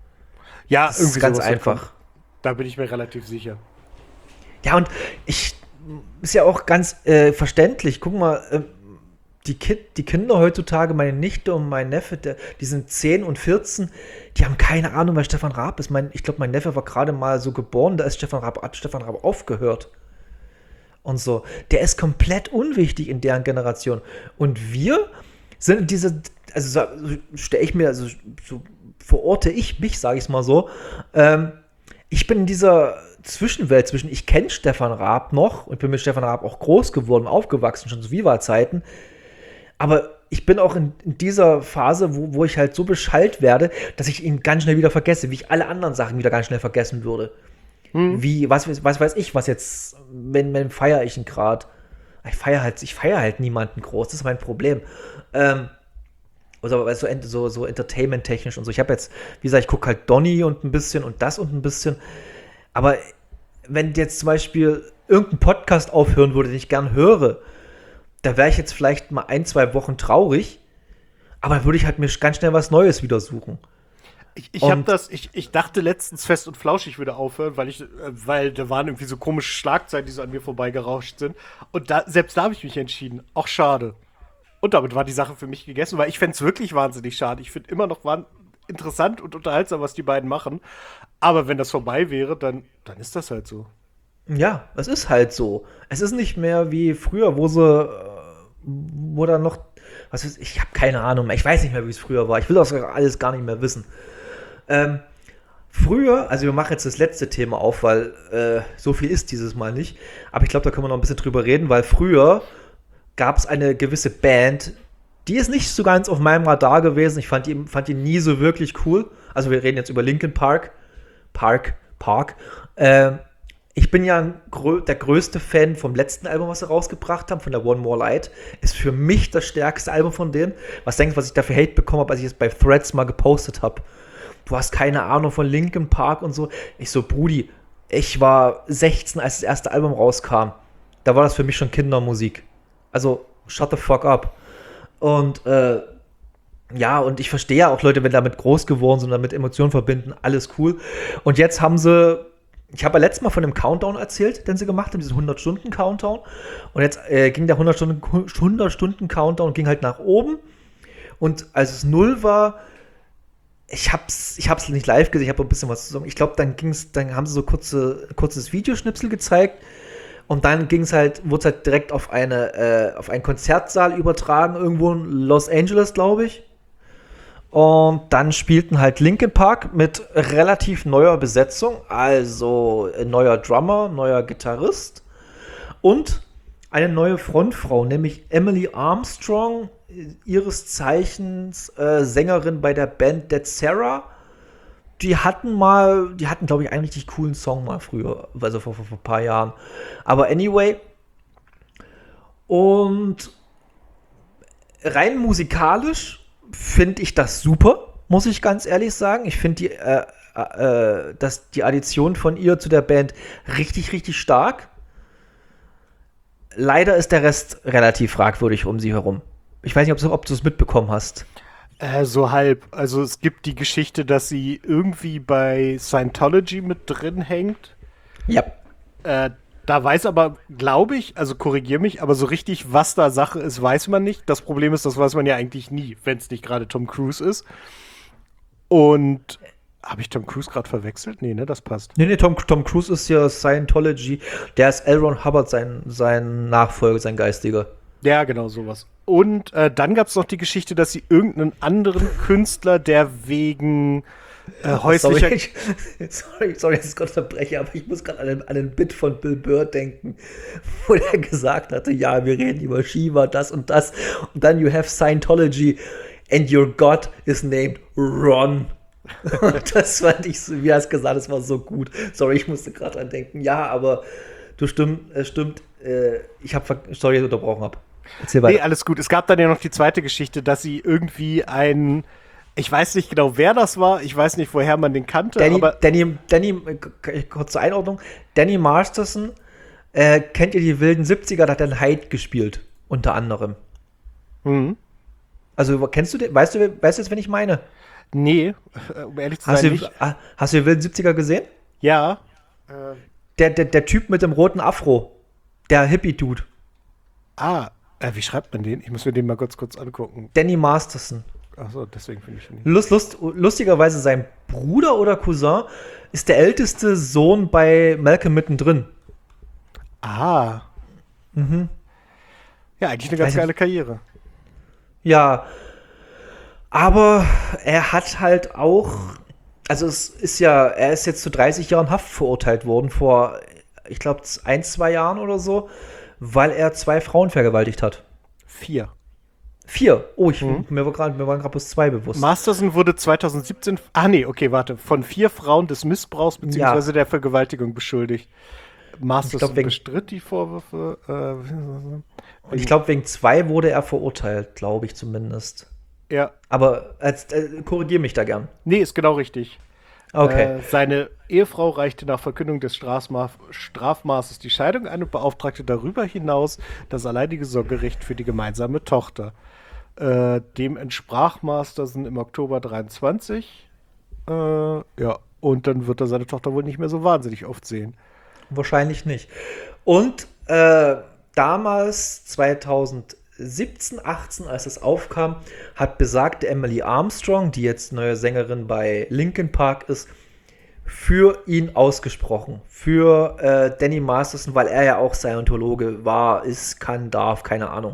Ja, Das ist ganz sowas wird einfach. kommen. Da bin ich mir relativ sicher. Ja, und ich, ist ja auch ganz äh, verständlich. Guck mal, äh, die, Ki die Kinder heutzutage, meine Nichte und mein Neffe, der, die sind zehn und vierzehn, die haben keine Ahnung, wer Stefan Raab ist. Mein, ich glaube, mein Neffe war gerade mal so geboren, da ist Stefan Raab, hat Stefan Raab aufgehört. Und so. Der ist komplett unwichtig in deren Generation. Und wir sind in diese, also so, stelle ich mir, also so verorte ich mich, sage ich es mal so, ähm, ich bin in dieser Zwischenwelt zwischen, ich kenne Stefan Raab noch und bin mit Stefan Raab auch groß geworden, aufgewachsen, schon zu Viva-Zeiten. Aber ich bin auch in, in dieser Phase, wo, wo ich halt so beschallt werde, dass ich ihn ganz schnell wieder vergesse, wie ich alle anderen Sachen wieder ganz schnell vergessen würde. Hm. Wie, was, was weiß ich, was jetzt, wenn, wenn feiere ich ihn gerade? Ich feiere halt, ich feiere halt niemanden groß, das ist mein Problem. Ähm, also so, so, so entertainment-technisch und so. Ich habe jetzt, wie gesagt, ich gucke halt Donny und ein bisschen und das und ein bisschen. Aber wenn jetzt zum Beispiel irgendein Podcast aufhören würde, den ich gern höre, da wäre ich jetzt vielleicht mal ein, zwei Wochen traurig, aber dann würde ich halt mir ganz schnell was Neues wieder suchen. Ich, ich habe das, ich, ich dachte letztens Fest und Flauschig würde aufhören, weil ich, äh, weil da waren irgendwie so komische Schlagzeilen, die so an mir vorbeigerauscht sind. Und da, selbst da habe ich mich entschieden. Auch schade. Und damit war die Sache für mich gegessen, weil ich fände es wirklich wahnsinnig schade. Ich finde immer noch waren interessant und unterhaltsam, was die beiden machen. Aber wenn das vorbei wäre, dann, dann ist das halt so. Ja, es ist halt so. Es ist nicht mehr wie früher, wo sie, äh, wo dann noch, was weiß ich, ich habe keine Ahnung mehr. Ich weiß nicht mehr, wie es früher war. Ich will das alles gar nicht mehr wissen. Ähm, früher, also wir machen jetzt das letzte Thema auf, weil äh, so viel ist dieses Mal nicht. Aber ich glaube, da können wir noch ein bisschen drüber reden, weil früher gab es eine gewisse Band, die ist nicht so ganz auf meinem Radar gewesen. Ich fand die, fand die nie so wirklich cool. Also wir reden jetzt über Linkin Park. Park, Park. Ähm, Ich bin ja ein grö- der größte Fan vom letzten Album, was sie rausgebracht haben, von der One More Light. Ist für mich das stärkste Album von denen. Was denkst du, was ich dafür Hate bekommen habe, als ich es bei Threads mal gepostet habe? Du hast keine Ahnung von Linkin Park und so. Ich so, Brudi, ich war sechzehn, als das erste Album rauskam. Da war das für mich schon Kindermusik. Also, shut the fuck up. Und, äh, ja, und ich verstehe ja auch Leute, wenn damit groß geworden sind und damit Emotionen verbinden, alles cool. Und jetzt haben sie, ich habe ja letztes Mal von dem Countdown erzählt, den sie gemacht haben, diesen hundert-Stunden-Countdown. Und jetzt äh, ging der hundert-Stunden-Countdown ging halt nach oben. Und als es null war, ich hab's, ich hab's nicht live gesehen, ich habe ein bisschen was zu sagen. Ich glaube, dann ging's, dann haben sie so kurze, kurzes Videoschnipsel gezeigt. Und dann ging's halt, wurde es halt direkt auf eine, äh, auf einen Konzertsaal übertragen, irgendwo in Los Angeles, glaube ich. Und dann spielten halt Linkin Park mit relativ neuer Besetzung, also ein neuer Drummer, neuer Gitarrist und eine neue Frontfrau, nämlich Emily Armstrong, ihres Zeichens äh, Sängerin bei der Band Dead Sarah. Die hatten mal, die hatten, glaube ich, einen richtig coolen Song mal früher, also vor, vor, vor ein paar Jahren. Aber anyway, und rein musikalisch finde ich das super, muss ich ganz ehrlich sagen. Ich finde die, äh, äh, dass die Addition von ihr zu der Band richtig, richtig stark. Leider ist der Rest relativ fragwürdig um sie herum. Ich weiß nicht, ob, ob du es mitbekommen hast. Äh, so halb. Also es gibt die Geschichte, dass sie irgendwie bei Scientology mit drin hängt. Ja. Äh, da weiß aber, glaube ich, also korrigier mich, aber so richtig, was da Sache ist, weiß man nicht. Das Problem ist, das weiß man ja eigentlich nie, wenn es nicht gerade Tom Cruise ist. Und habe ich Tom Cruise gerade verwechselt? Nee, ne, das passt. Nee, nee, Tom, Tom Cruise ist ja Scientology. Der ist L. Ron Hubbard, sein, sein Nachfolger, sein Geistiger. Ja, genau, sowas. Und äh, dann gab es noch die Geschichte, dass sie irgendeinen anderen Künstler, der wegen äh, häuslicher... Sorry, ich, sorry, sorry, dass ich Gott verbreche, aber ich muss gerade an, einen- an einen Bit von Bill Burr denken, wo der gesagt hatte, ja, wir reden über Shiva, das und das. Und dann you have Scientology and your God is named Ron. Und das fand ich, so, wie er es gesagt hat, das war so gut. Sorry, ich musste gerade dran denken. Ja, aber du stimmt, äh, stimmt, äh, ich habe, sorry, unterbrochen habe. Erzähl weiter. Nee, alles gut. Es gab dann ja noch die zweite Geschichte, dass sie irgendwie einen, ich weiß nicht genau, wer das war, ich weiß nicht, woher man den kannte, Danny, aber Danny, Danny, äh, kurz zur Einordnung, Danny Masterson, äh, kennt ihr die wilden siebziger, da hat er einen Hyde gespielt, unter anderem. mhm. Also kennst du den, weißt du, weißt du jetzt, wen ich meine? nee, äh, um ehrlich zu Hast sein, du, nicht. ah, hast du die wilden siebziger gesehen? Ja. Äh, Der, der, der Typ mit dem roten Afro, der Hippie-Dude, ah, äh, wie schreibt man den? Ich muss mir den mal kurz kurz angucken. Danny Masterson. Achso, deswegen finde ich ihn nicht. Lust, Lust, lustigerweise sein Bruder oder Cousin ist der älteste Sohn bei Malcolm mittendrin. Ah. Mhm. Ja, eigentlich eine ganz Weiß ich- geile Karriere. Ja, aber er hat halt auch, also es ist ja, er ist jetzt zu dreißig Jahren Haft verurteilt worden vor, ich glaube, ein, zwei Jahren oder so, weil er zwei Frauen vergewaltigt hat. Vier. Vier. Oh, ich, Mhm. mir, war grad, mir waren gerade bloß zwei bewusst. Masterson wurde zwanzig siebzehn, ah nee, okay, warte, von vier Frauen des Missbrauchs bzw. der Vergewaltigung beschuldigt. Masterson glaub, wegen- bestritt die Vorwürfe. Äh, Und ich glaube, wegen zwei wurde er verurteilt, glaube ich zumindest. ja, Aber als, äh, korrigier mich da gern. nee, ist genau richtig. Okay. Äh, seine Ehefrau reichte nach Verkündung des Strafma Strafmaßes die Scheidung ein und beauftragte darüber hinaus das alleinige Sorgerecht für die gemeinsame Tochter. Äh, dem entsprach Masterson im Oktober dreiundzwanzig. Äh, ja, und dann wird er seine Tochter wohl nicht mehr so wahnsinnig oft sehen. Wahrscheinlich nicht. Und äh, damals, zweitausendsiebzehn, achtzehn, als es aufkam, hat besagte Emily Armstrong, die jetzt neue Sängerin bei Linkin Park ist, für ihn ausgesprochen. Für äh, Danny Masterson, weil er ja auch Scientologe war, ist, kann, darf, keine Ahnung.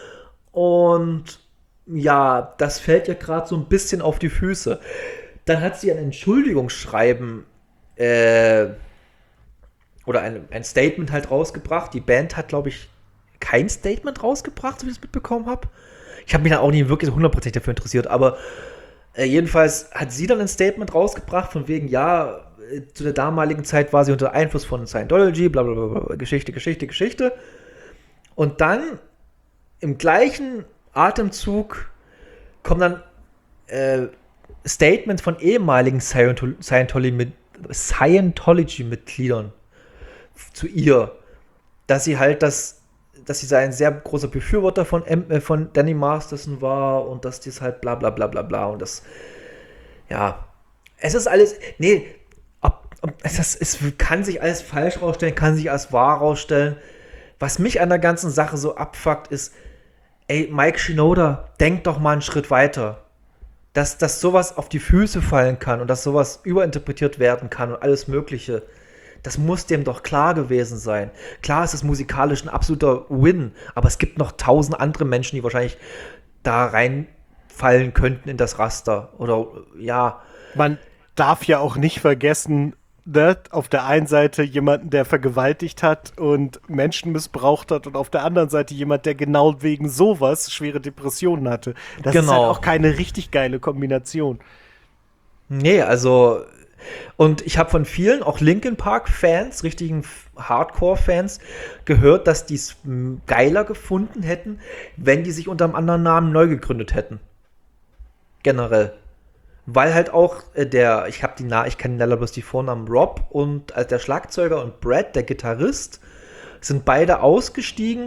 Und ja, das fällt ja gerade so ein bisschen auf die Füße. Dann hat sie ein Entschuldigungsschreiben äh, oder ein, ein Statement halt rausgebracht. Die Band hat, glaube ich, kein Statement rausgebracht, so wie ich es mitbekommen habe. Ich habe mich dann auch nie wirklich so hundertprozentig dafür interessiert, aber äh, jedenfalls hat sie dann ein Statement rausgebracht, von wegen, ja, äh, zu der damaligen Zeit war sie unter Einfluss von Scientology, bla bla bla, bla Geschichte, Geschichte, Geschichte. Und dann im gleichen Atemzug kommen dann äh, Statements von ehemaligen Scientology-Mitgliedern Scientology-Mitgliedern zu ihr, dass sie halt das, dass sie ein sehr großer Befürworter von, äh, von Danny Masterson war und dass dies halt bla bla bla bla bla und das, ja, es ist alles, nee, ob, ob, es, ist, es kann sich alles falsch rausstellen, kann sich als wahr rausstellen. Was mich an der ganzen Sache so abfuckt ist, ey, Mike Shinoda, denk doch mal einen Schritt weiter. Dass, dass sowas auf die Füße fallen kann und dass sowas überinterpretiert werden kann und alles Mögliche, das muss dem doch klar gewesen sein. Klar ist es musikalisch ein absoluter Win, aber es gibt noch tausend andere Menschen, die wahrscheinlich da reinfallen könnten in das Raster. Oder, ja. Man darf ja auch nicht vergessen, ne, auf der einen Seite jemanden, der vergewaltigt hat und Menschen missbraucht hat und auf der anderen Seite jemand, der genau wegen sowas schwere Depressionen hatte. Das genau. ist halt auch keine richtig geile Kombination. Nee, also und ich habe von vielen, auch Linkin Park-Fans, richtigen Hardcore-Fans, gehört, dass die es geiler gefunden hätten, wenn die sich unter einem anderen Namen neu gegründet hätten. Generell. Weil halt auch äh, der, ich habe die Na- ich kenne leider bloß die Vornamen Rob und äh, der Schlagzeuger und Brad, der Gitarrist, sind beide ausgestiegen.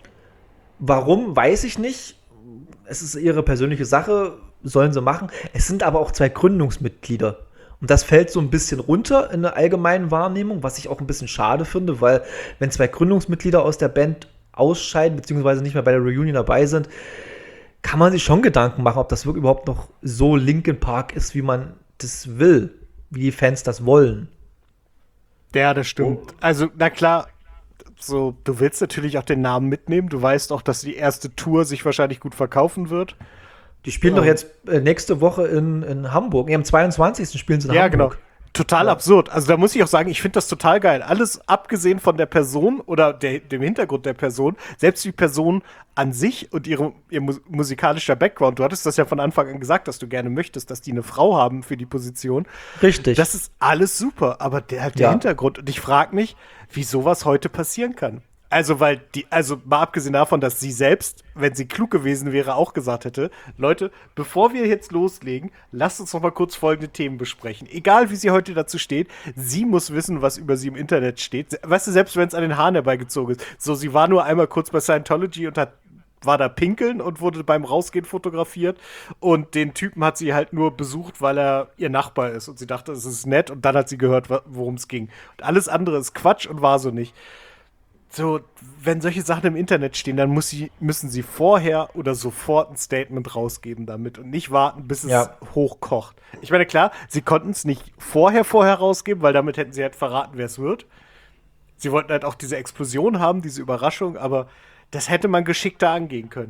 Warum, weiß ich nicht. Es ist ihre persönliche Sache, sollen sie machen. Es sind aber auch zwei Gründungsmitglieder. Und das fällt so ein bisschen runter in der allgemeinen Wahrnehmung, was ich auch ein bisschen schade finde, weil wenn zwei Gründungsmitglieder aus der Band ausscheiden, beziehungsweise nicht mehr bei der Reunion dabei sind, kann man sich schon Gedanken machen, ob das wirklich überhaupt noch so Linkin Park ist, wie man das will, wie die Fans das wollen. Ja, das stimmt. Oh. Also, na klar, so, du willst natürlich auch den Namen mitnehmen. Du weißt auch, dass die erste Tour sich wahrscheinlich gut verkaufen wird. Die spielen ähm. doch jetzt äh, nächste Woche in, in Hamburg. Nee, am zweiundzwanzigsten spielen sie in ja, Hamburg. Ja, genau. Total ja. absurd. Also da muss ich auch sagen, ich finde das total geil. Alles abgesehen von der Person oder der, dem Hintergrund der Person, selbst die Person an sich und ihre, ihr mus- musikalischer Background. Du hattest das ja von Anfang an gesagt, dass du gerne möchtest, dass die eine Frau haben für die Position. Richtig. Das ist alles super, aber der, der ja. Hintergrund. Und ich frage mich, wie sowas heute passieren kann. Also, weil die, also mal abgesehen davon, dass sie selbst, wenn sie klug gewesen wäre, auch gesagt hätte, Leute, bevor wir jetzt loslegen, lasst uns noch mal kurz folgende Themen besprechen. Egal, wie sie heute dazu steht, sie muss wissen, was über sie im Internet steht. Weißt du, selbst wenn es an den Haaren herbeigezogen ist. So, sie war nur einmal kurz bei Scientology und hat war da pinkeln und wurde beim Rausgehen fotografiert und den Typen hat sie halt nur besucht, weil er ihr Nachbar ist und sie dachte, es ist nett und dann hat sie gehört, worum es ging. Und alles andere ist Quatsch und war so nicht. So, wenn solche Sachen im Internet stehen, dann muss sie, müssen sie vorher oder sofort ein Statement rausgeben damit und nicht warten, bis es ja. hochkocht. Ich meine, klar, sie konnten es nicht vorher vorher rausgeben, weil damit hätten sie halt verraten, wer es wird. Sie wollten halt auch diese Explosion haben, diese Überraschung, aber das hätte man geschickter angehen können.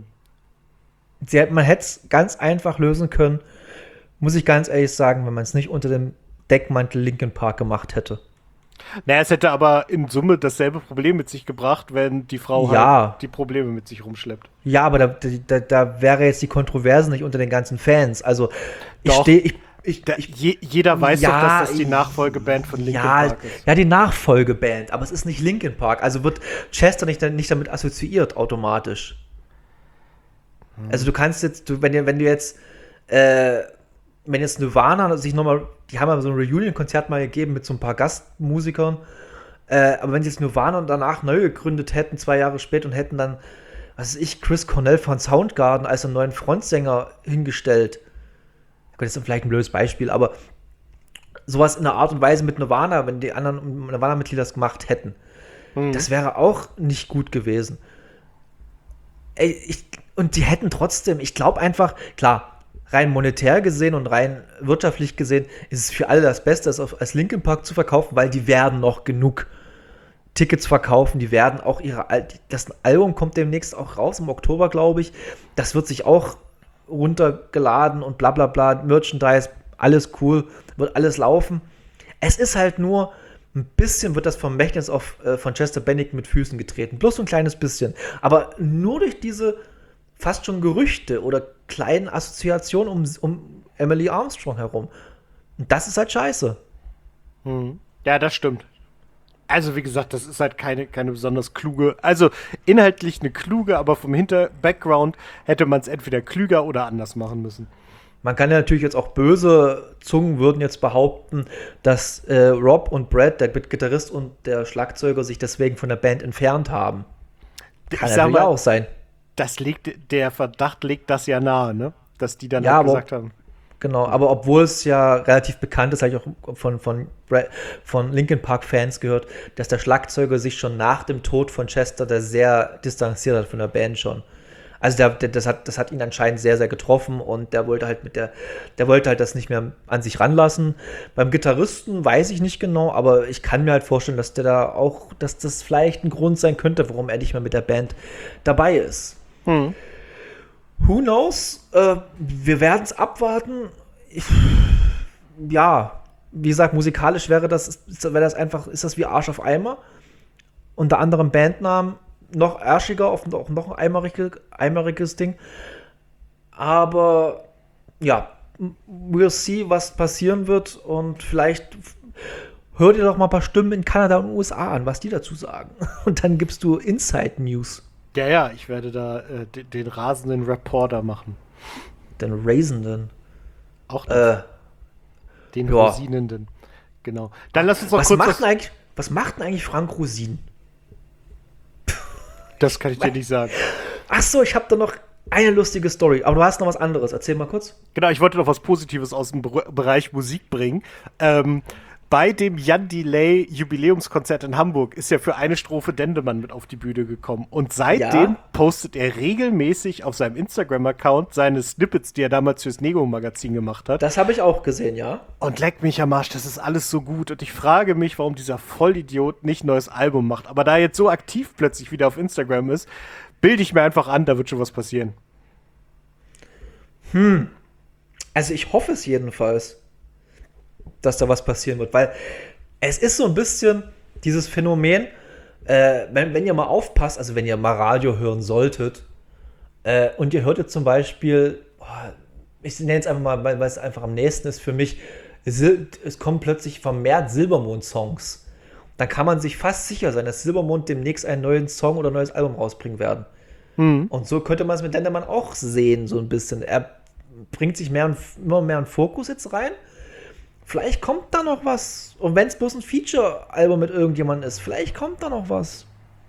Sie, man hätte es ganz einfach lösen können, muss ich ganz ehrlich sagen, wenn man es nicht unter dem Deckmantel Linkin Park gemacht hätte. Naja, es hätte aber in Summe dasselbe Problem mit sich gebracht, wenn die Frau ja. halt die Probleme mit sich rumschleppt. Ja, aber da, da, da wäre jetzt die Kontroverse nicht unter den ganzen Fans. Also ich Doch. stehe, ich, ich, da, ich, je, jeder weiß ja, doch, dass das die Nachfolgeband von Linkin ja, Park ist. Ja, die Nachfolgeband, aber es ist nicht Linkin Park. Also wird Chester nicht, nicht damit assoziiert automatisch. Hm. Also du kannst jetzt, du, wenn, du, wenn du jetzt äh, wenn jetzt Nirvana sich nochmal, die haben ja so ein Reunion-Konzert mal gegeben mit so ein paar Gastmusikern, äh, aber wenn sie jetzt Nirvana und danach neu gegründet hätten, zwei Jahre später und hätten dann, was weiß ich, Chris Cornell von Soundgarden als einen neuen Frontsänger hingestellt. Das ist vielleicht ein blödes Beispiel, aber sowas in der Art und Weise mit Nirvana, wenn die anderen Nirvana-Mitglieder das gemacht hätten, mhm. das wäre auch nicht gut gewesen. Ey, ich, und die hätten trotzdem, ich glaube einfach, klar, rein monetär gesehen und rein wirtschaftlich gesehen ist es für alle das Beste, es als Linkin Park zu verkaufen, weil die werden noch genug Tickets verkaufen, die werden auch ihre, Al- das Album kommt demnächst auch raus, im Oktober, glaube ich, das wird sich auch runtergeladen und bla bla bla, Merchandise, alles cool, wird alles laufen. Es ist halt nur, ein bisschen wird das Vermächtnis auf, äh, von Chester Bennington mit Füßen getreten, bloß so ein kleines bisschen, aber nur durch diese fast schon Gerüchte oder kleinen Assoziationen um, um Emily Armstrong herum. Und das ist halt scheiße. Hm. Ja, das stimmt. Also, wie gesagt, das ist halt keine, keine besonders kluge, also inhaltlich eine kluge, aber vom Hinter-Background hätte man es entweder klüger oder anders machen müssen. Man kann ja natürlich jetzt auch böse Zungen würden jetzt behaupten, dass äh, Rob und Brad, der Gitarrist und der Schlagzeuger, sich deswegen von der Band entfernt haben. Kann Ich sag natürlich mal, auch sein. das legt, der Verdacht legt das ja nahe, ne? Dass die dann Ja, halt aber- gesagt haben. Genau, aber obwohl es ja relativ bekannt ist, habe ich auch von, von, Brad- von Linkin Park Fans gehört, dass der Schlagzeuger sich schon nach dem Tod von Chester der sehr distanziert hat von der Band schon. Also der, der, das, hat, das hat ihn anscheinend sehr, sehr getroffen und der wollte halt mit der, der wollte halt das nicht mehr an sich ranlassen. Beim Gitarristen weiß ich nicht genau, aber ich kann mir halt vorstellen, dass der da auch, dass das vielleicht ein Grund sein könnte, warum er nicht mehr mit der Band dabei ist. Hm. Who knows? Äh, wir werden es abwarten. Ich, ja, wie gesagt, musikalisch wäre das, ist, wäre das einfach, ist das wie Arsch auf Eimer. Unter anderem Bandnamen, noch arschiger, auf noch, noch ein eimeriges, eimeriges Ding. Aber ja, we'll see, was passieren wird. Und vielleicht hört ihr doch mal ein paar Stimmen in Kanada und U S A an, was die dazu sagen. Und dann gibst du Inside News. Ja, ja, ich werde da äh, den, den rasenden Reporter machen. Den Raisenden. Auch noch Äh, den ja. Rosinenden. Genau. Dann lass uns noch was, kurz. macht denn eigentlich, was macht denn eigentlich Frank Rosin? Das kann ich dir nicht sagen. Ach so, ich habe da noch eine lustige Story. Aber du hast noch was anderes. Erzähl mal kurz. Genau, ich wollte noch was Positives aus dem Ber- Bereich Musik bringen. Ähm, bei dem Jan Delay Jubiläumskonzert in Hamburg ist ja für eine Strophe Dendemann mit auf die Bühne gekommen. Und seitdem Ja. postet er regelmäßig auf seinem Instagram-Account seine Snippets, die er damals fürs Nego-Magazin gemacht hat. Das habe ich auch gesehen, ja. Und leck mich am Arsch, das ist alles so gut. Und ich frage mich, warum dieser Vollidiot nicht ein neues Album macht. Aber da er jetzt so aktiv plötzlich wieder auf Instagram ist, bilde ich mir einfach an, da wird schon was passieren. Also ich hoffe es jedenfalls, dass da was passieren wird. Weil es ist so ein bisschen dieses Phänomen, äh, wenn, wenn ihr mal aufpasst, also wenn ihr mal Radio hören solltet, äh, und ihr hört jetzt zum Beispiel, oh, ich nenne es einfach mal, weil weil es einfach am nächsten ist für mich, Sil es kommen plötzlich vermehrt Silbermond-Songs. Dann kann man sich fast sicher sein, dass Silbermond demnächst einen neuen Song oder ein neues Album rausbringen werden. Und so könnte man es mit Dendemann auch sehen, so ein bisschen. Er bringt sich mehr und, immer mehr in Fokus jetzt rein. Vielleicht kommt da noch was. Und wenn es bloß ein Feature-Album mit irgendjemandem ist, vielleicht kommt da noch was.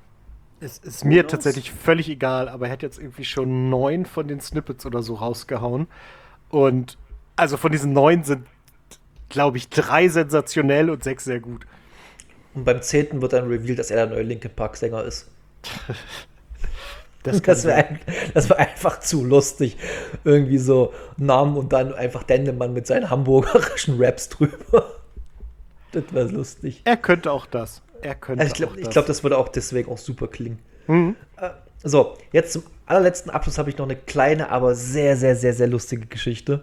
Es ist mir knows? tatsächlich völlig egal, aber er hat jetzt irgendwie schon neun von den Snippets oder so rausgehauen. Und also von diesen neun sind, glaube ich, drei sensationell und sechs sehr gut. Und beim zehnten wird dann revealed, dass er der neue Linkin Park-Sänger ist. Das, kann Das wäre das wär einfach zu lustig. Irgendwie so Namen und dann einfach Dendemann mit seinen hamburgerischen Raps drüber. Das wäre lustig. er könnte auch das. Er könnte Also ich glaube, auch ich das. glaub, das würde auch deswegen auch super klingen. Mhm. Äh, so, jetzt zum allerletzten Abschluss habe ich noch eine kleine, aber sehr, sehr, sehr, sehr lustige Geschichte.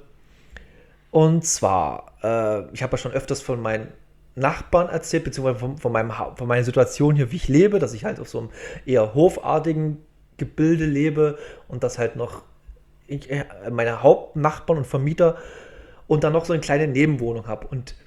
Und zwar, äh, ich habe ja schon öfters von meinen Nachbarn erzählt, beziehungsweise von, von, meinem, Ha- von meiner Situation hier, wie ich lebe, dass ich halt auf so einem eher hofartigen Gebilde lebe und das halt noch ich, äh, meine Hauptnachbarn und Vermieter und dann noch so eine kleine Nebenwohnung habe. Und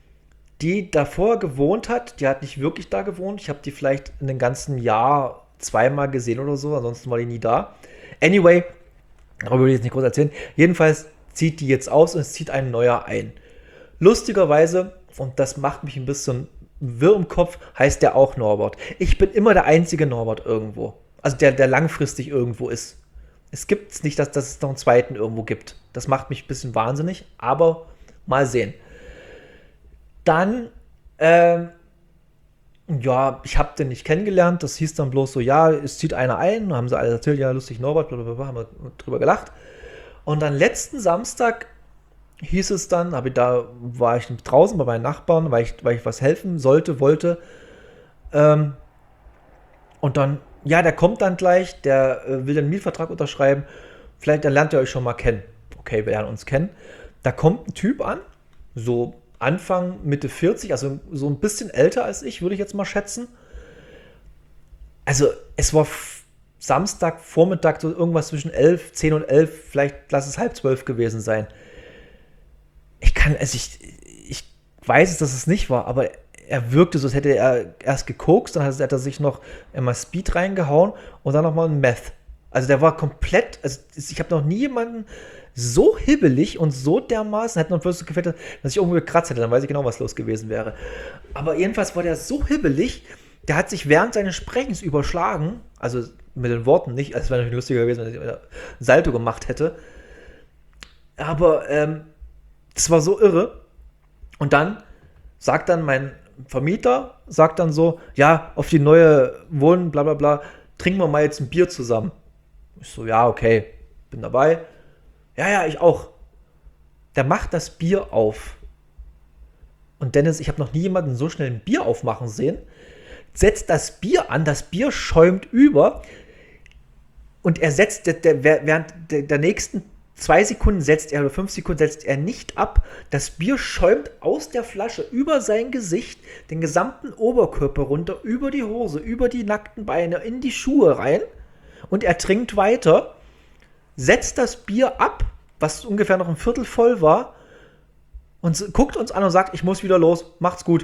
die davor gewohnt hat, die hat nicht wirklich da gewohnt. Ich habe die vielleicht in dem ganzen Jahr zweimal gesehen oder so, ansonsten war die nie da. Anyway, darüber will ich jetzt nicht groß erzählen. Jedenfalls zieht die jetzt aus und es zieht ein neuer ein. Lustigerweise, und das macht mich ein bisschen wirr im Kopf, heißt der auch Norbert. Ich bin immer der einzige Norbert irgendwo. Also der, der langfristig irgendwo ist. Es gibt es nicht, dass, dass es noch einen zweiten irgendwo gibt. Das macht mich ein bisschen wahnsinnig, aber mal sehen. Dann, ähm, ja, ich habe den nicht kennengelernt. Das hieß dann bloß so, ja, es zieht einer ein. Da haben sie alle erzählt, ja, lustig Norbert, blablabla, haben wir drüber gelacht. Und dann letzten Samstag hieß es dann, hab ich, da war ich draußen bei meinen Nachbarn, weil ich, weil ich was helfen sollte, wollte. Ähm, und dann, ja, der kommt dann gleich, der äh, will den Mietvertrag unterschreiben. Vielleicht, dann lernt ihr euch schon mal kennen. Okay, wir lernen uns kennen. Da kommt ein Typ an, so Anfang, Mitte vierzig, also so ein bisschen älter als ich, würde ich jetzt mal schätzen. Also, es war f- Samstag, Vormittag, so irgendwas zwischen elf, zehn und elf, vielleicht lass es halb zwölf gewesen sein. Ich kann, also ich, ich weiß es, dass es nicht war, aber er wirkte so, als hätte er erst gekokst, dann hat er sich noch einmal Speed reingehauen und dann nochmal ein Meth. Also der war komplett, also ich habe noch nie jemanden so hibbelig und so dermaßen, hätte noch bloß gefällt, dass ich irgendwo gekratzt hätte, dann weiß ich genau, was los gewesen wäre. Aber jedenfalls war der so hibbelig, der hat sich während seines Sprechens überschlagen, also mit den Worten nicht, als wäre natürlich lustiger gewesen, wenn er ein Salto gemacht hätte. Aber ähm, das war so irre. Und dann sagt dann mein Vermieter, sagt dann so, ja, auf die neue Wohnung, bla bla bla, trinken wir mal jetzt ein Bier zusammen. Ich so, ja, okay, bin dabei. Ja, ja, ich auch. Der macht das Bier auf. Und Dennis, ich habe noch nie jemanden so schnell ein Bier aufmachen sehen. Setzt das Bier an, das Bier schäumt über. Und er setzt, der, der, während der, der nächsten zwei Sekunden setzt er, oder fünf Sekunden setzt er nicht ab. Das Bier schäumt aus der Flasche über sein Gesicht, den gesamten Oberkörper runter, über die Hose, über die nackten Beine, in die Schuhe rein. Und er trinkt weiter, setzt das Bier ab, was ungefähr noch ein Viertel voll war, und guckt uns an und sagt, ich muss wieder los, macht's gut.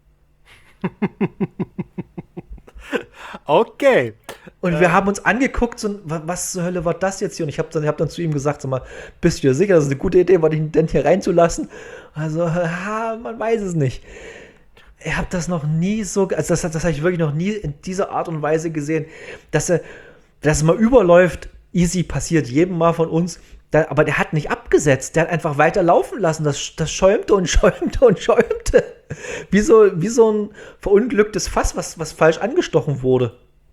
Okay. Und äh, wir haben uns angeguckt, so, was zur Hölle war das jetzt hier? Und ich habe dann, hab dann zu ihm gesagt, sag mal, bist du dir sicher, das ist eine gute Idee, war dich denn hier reinzulassen? Also, ha, man weiß es nicht. Ich habe das noch nie so, also das, das habe ich wirklich noch nie in dieser Art und Weise gesehen, dass er, dass es mal überläuft, easy, passiert jedem Mal von uns, da, aber der hat nicht abgesetzt, der hat einfach weiter laufen lassen, das, das schäumte und schäumte und schäumte. Wie so, wie so ein verunglücktes Fass, was, was falsch angestochen wurde.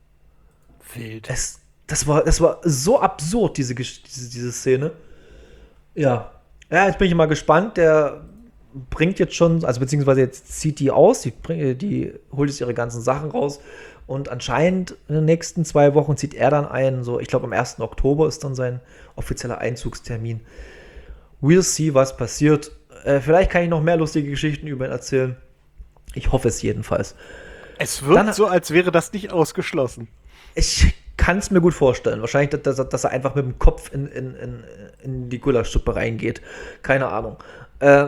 Wild. Es, das, war, das war so absurd, diese, diese, diese Szene. Ja. Ja, jetzt bin ich mal gespannt, der bringt jetzt schon, also beziehungsweise jetzt zieht die aus, die, die holt jetzt ihre ganzen Sachen raus und anscheinend in den nächsten zwei Wochen zieht er dann ein, so ich glaube am ersten Oktober ist dann sein offizieller Einzugstermin. We'll see, was passiert. Äh, vielleicht kann ich noch mehr lustige Geschichten über ihn erzählen. Ich hoffe es jedenfalls. Es wirkt dann, so, als wäre das nicht ausgeschlossen. Ich kann es mir gut vorstellen. Wahrscheinlich, dass, dass er einfach mit dem Kopf in, in, in, in die Gulaschsuppe reingeht. Keine Ahnung. Äh,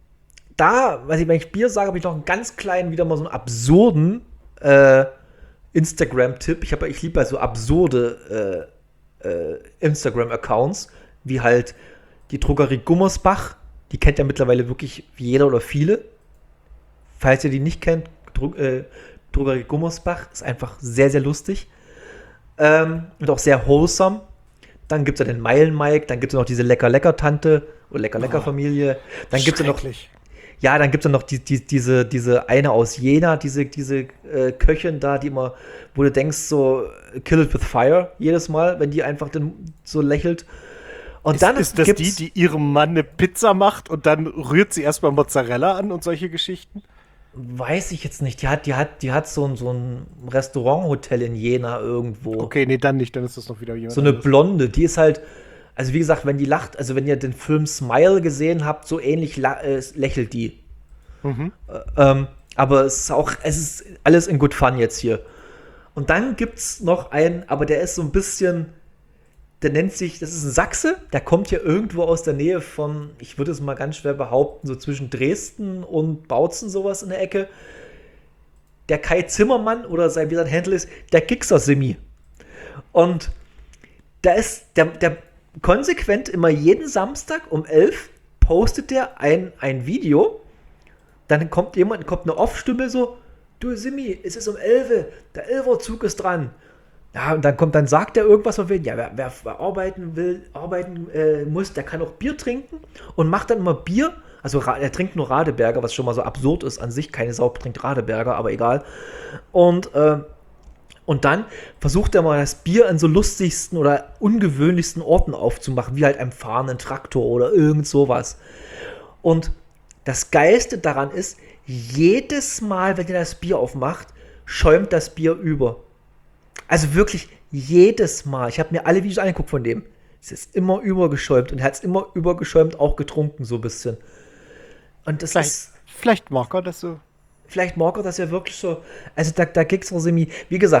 da, weiß ich, wenn ich Bier sage, habe ich noch einen ganz kleinen, wieder mal so einen absurden äh, Instagram-Tipp. Ich, hab, ich liebe ja so absurde äh, äh, Instagram-Accounts, wie halt die Drogerie Gummersbach. Die kennt ja mittlerweile wirklich jeder oder viele. Falls ihr die nicht kennt, Dro- äh, Drogerie Gummersbach ist einfach sehr, sehr lustig. Ähm, und auch sehr wholesome. Dann gibt es ja den Meilen-Mike, dann gibt es noch diese Lecker-Lecker-Tante oder Lecker-Lecker-Familie. Dann gibt es noch, ja, dann gibt es noch die, die, diese, diese eine aus Jena, diese, diese äh, Köchin da, die immer, wo du denkst, so kill it with fire, jedes Mal, wenn die einfach den, so lächelt. Und ist, dann ist das die, die ihrem Mann eine Pizza macht und dann rührt sie erstmal Mozzarella an und solche Geschichten? Weiß ich jetzt nicht. Die hat, die hat, die hat so ein, so ein Restaurant-Hotel in Jena irgendwo. Okay, nee, dann nicht, dann ist das noch wieder jemand So eine anderes. Blonde, die ist halt, also wie gesagt, wenn die lacht, also wenn ihr den Film Smile gesehen habt, so ähnlich la- äh, lächelt die. Mhm. Äh, ähm, aber es ist auch, es ist alles in good fun jetzt hier. Und dann gibt's noch einen, aber der ist so ein bisschen, der nennt sich, das ist ein Sachse, der kommt hier irgendwo aus der Nähe von, ich würde es mal ganz schwer behaupten, so zwischen Dresden und Bautzen, sowas in der Ecke. Der Kai Zimmermann oder sein, wie sein Handle ist, der Gixer-Simi. Und da ist der, der konsequent immer jeden Samstag um elf postet der ein, ein Video. Dann kommt jemand, kommt eine Off-Stimme so, du Simi, es ist um elf, der Elfer-Zug ist dran. Ja, und dann kommt, dann sagt er irgendwas von wegen, ja, wer, wer, wer arbeiten will, arbeiten äh, muss, der kann auch Bier trinken und macht dann immer Bier. Also er trinkt nur Radeberger, was schon mal so absurd ist an sich. Keine Sau trinkt Radeberger, aber egal. Und, äh, und dann versucht er mal das Bier an so lustigsten oder ungewöhnlichsten Orten aufzumachen, wie halt einem fahrenden Traktor oder irgend sowas. Und das Geilste daran ist, jedes Mal, wenn er das Bier aufmacht, schäumt das Bier über. Also wirklich jedes Mal. Ich habe mir alle Videos angeguckt von dem. Es ist immer übergeschäumt und er hat es immer übergeschäumt auch getrunken, so ein bisschen. Und das vielleicht, ist. Vielleicht mag er das so. Vielleicht mag er das ja wirklich so. Also da, da Gixer Semi, wie gesagt,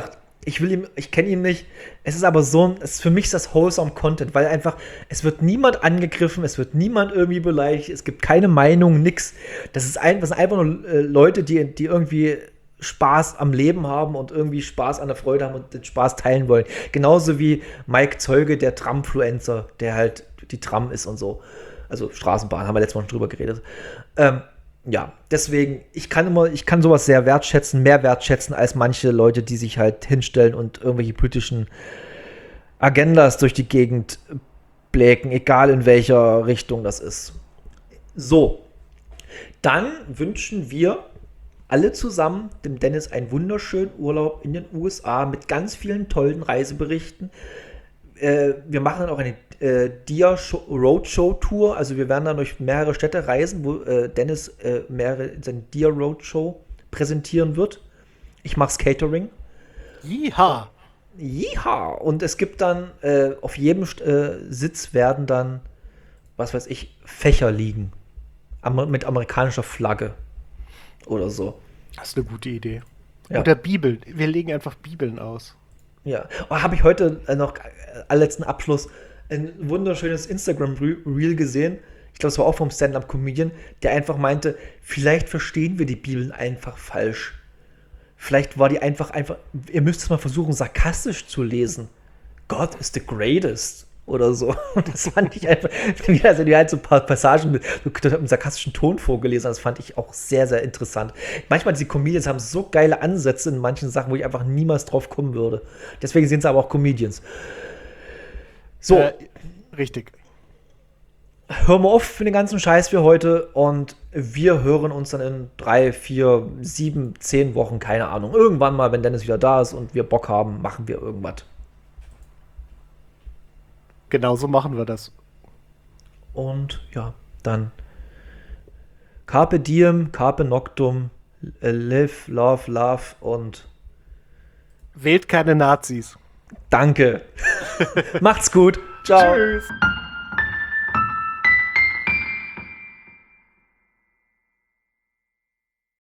ich will ihm, ich kenne ihn nicht. Es ist aber so, es ist für mich ist das wholesome Content, weil einfach, es wird niemand angegriffen, es wird niemand irgendwie beleidigt, es gibt keine Meinung, nix. Das ist ein, das sind einfach nur äh, Leute, die, die irgendwie Spaß am Leben haben und irgendwie Spaß an der Freude haben und den Spaß teilen wollen. Genauso wie Mike Zeuge, der Tramfluencer, der halt die Tram ist und so. Also Straßenbahn, haben wir letztes Mal schon drüber geredet. Ähm, ja, deswegen, ich kann immer, ich kann sowas sehr wertschätzen, mehr wertschätzen als manche Leute, die sich halt hinstellen und irgendwelche politischen Agendas durch die Gegend bläken, egal in welcher Richtung das ist. So, dann wünschen wir alle zusammen dem Dennis einen wunderschönen Urlaub in den U S A mit ganz vielen tollen Reiseberichten. Äh, wir machen dann auch eine äh, Dia Roadshow Tour, also wir werden dann durch mehrere Städte reisen, wo äh, Dennis äh, mehrere seine Dia Roadshow präsentieren wird. Ich mache Catering. Jiha! Jiha! Und es gibt dann äh, auf jedem äh, Sitz werden dann, was weiß ich, Fächer liegen. Am, mit amerikanischer Flagge. Oder so. Das ist eine gute Idee. Ja. Oder Bibeln. Wir legen einfach Bibeln aus. Ja. Oh, habe ich heute äh, noch äh, letzten Abschluss ein wunderschönes Instagram-Reel gesehen. Ich glaube, es war auch vom Stand-Up-Comedian, der einfach meinte, vielleicht verstehen wir die Bibeln einfach falsch. Vielleicht war die einfach, einfach, ihr müsst es mal versuchen, sarkastisch zu lesen. God is the greatest. Oder so. Das fand ich einfach, also die halt so ein paar Passagen mit, mit einem sarkastischen Ton vorgelesen, das fand ich auch sehr, sehr interessant. Manchmal, diese Comedians haben so geile Ansätze in manchen Sachen, wo ich einfach niemals drauf kommen würde. Deswegen sind sie aber auch Comedians. So. Äh, richtig. Hören wir auf für den ganzen Scheiß für heute und wir hören uns dann in drei, vier, sieben, zehn Wochen, keine Ahnung. Irgendwann mal, wenn Dennis wieder da ist und wir Bock haben, machen wir irgendwas. Genau so machen wir das. Und ja, dann Carpe Diem, Carpe Noctum, Live, Love, Love und wählt keine Nazis. Danke. Macht's gut. Ciao. Tschüss.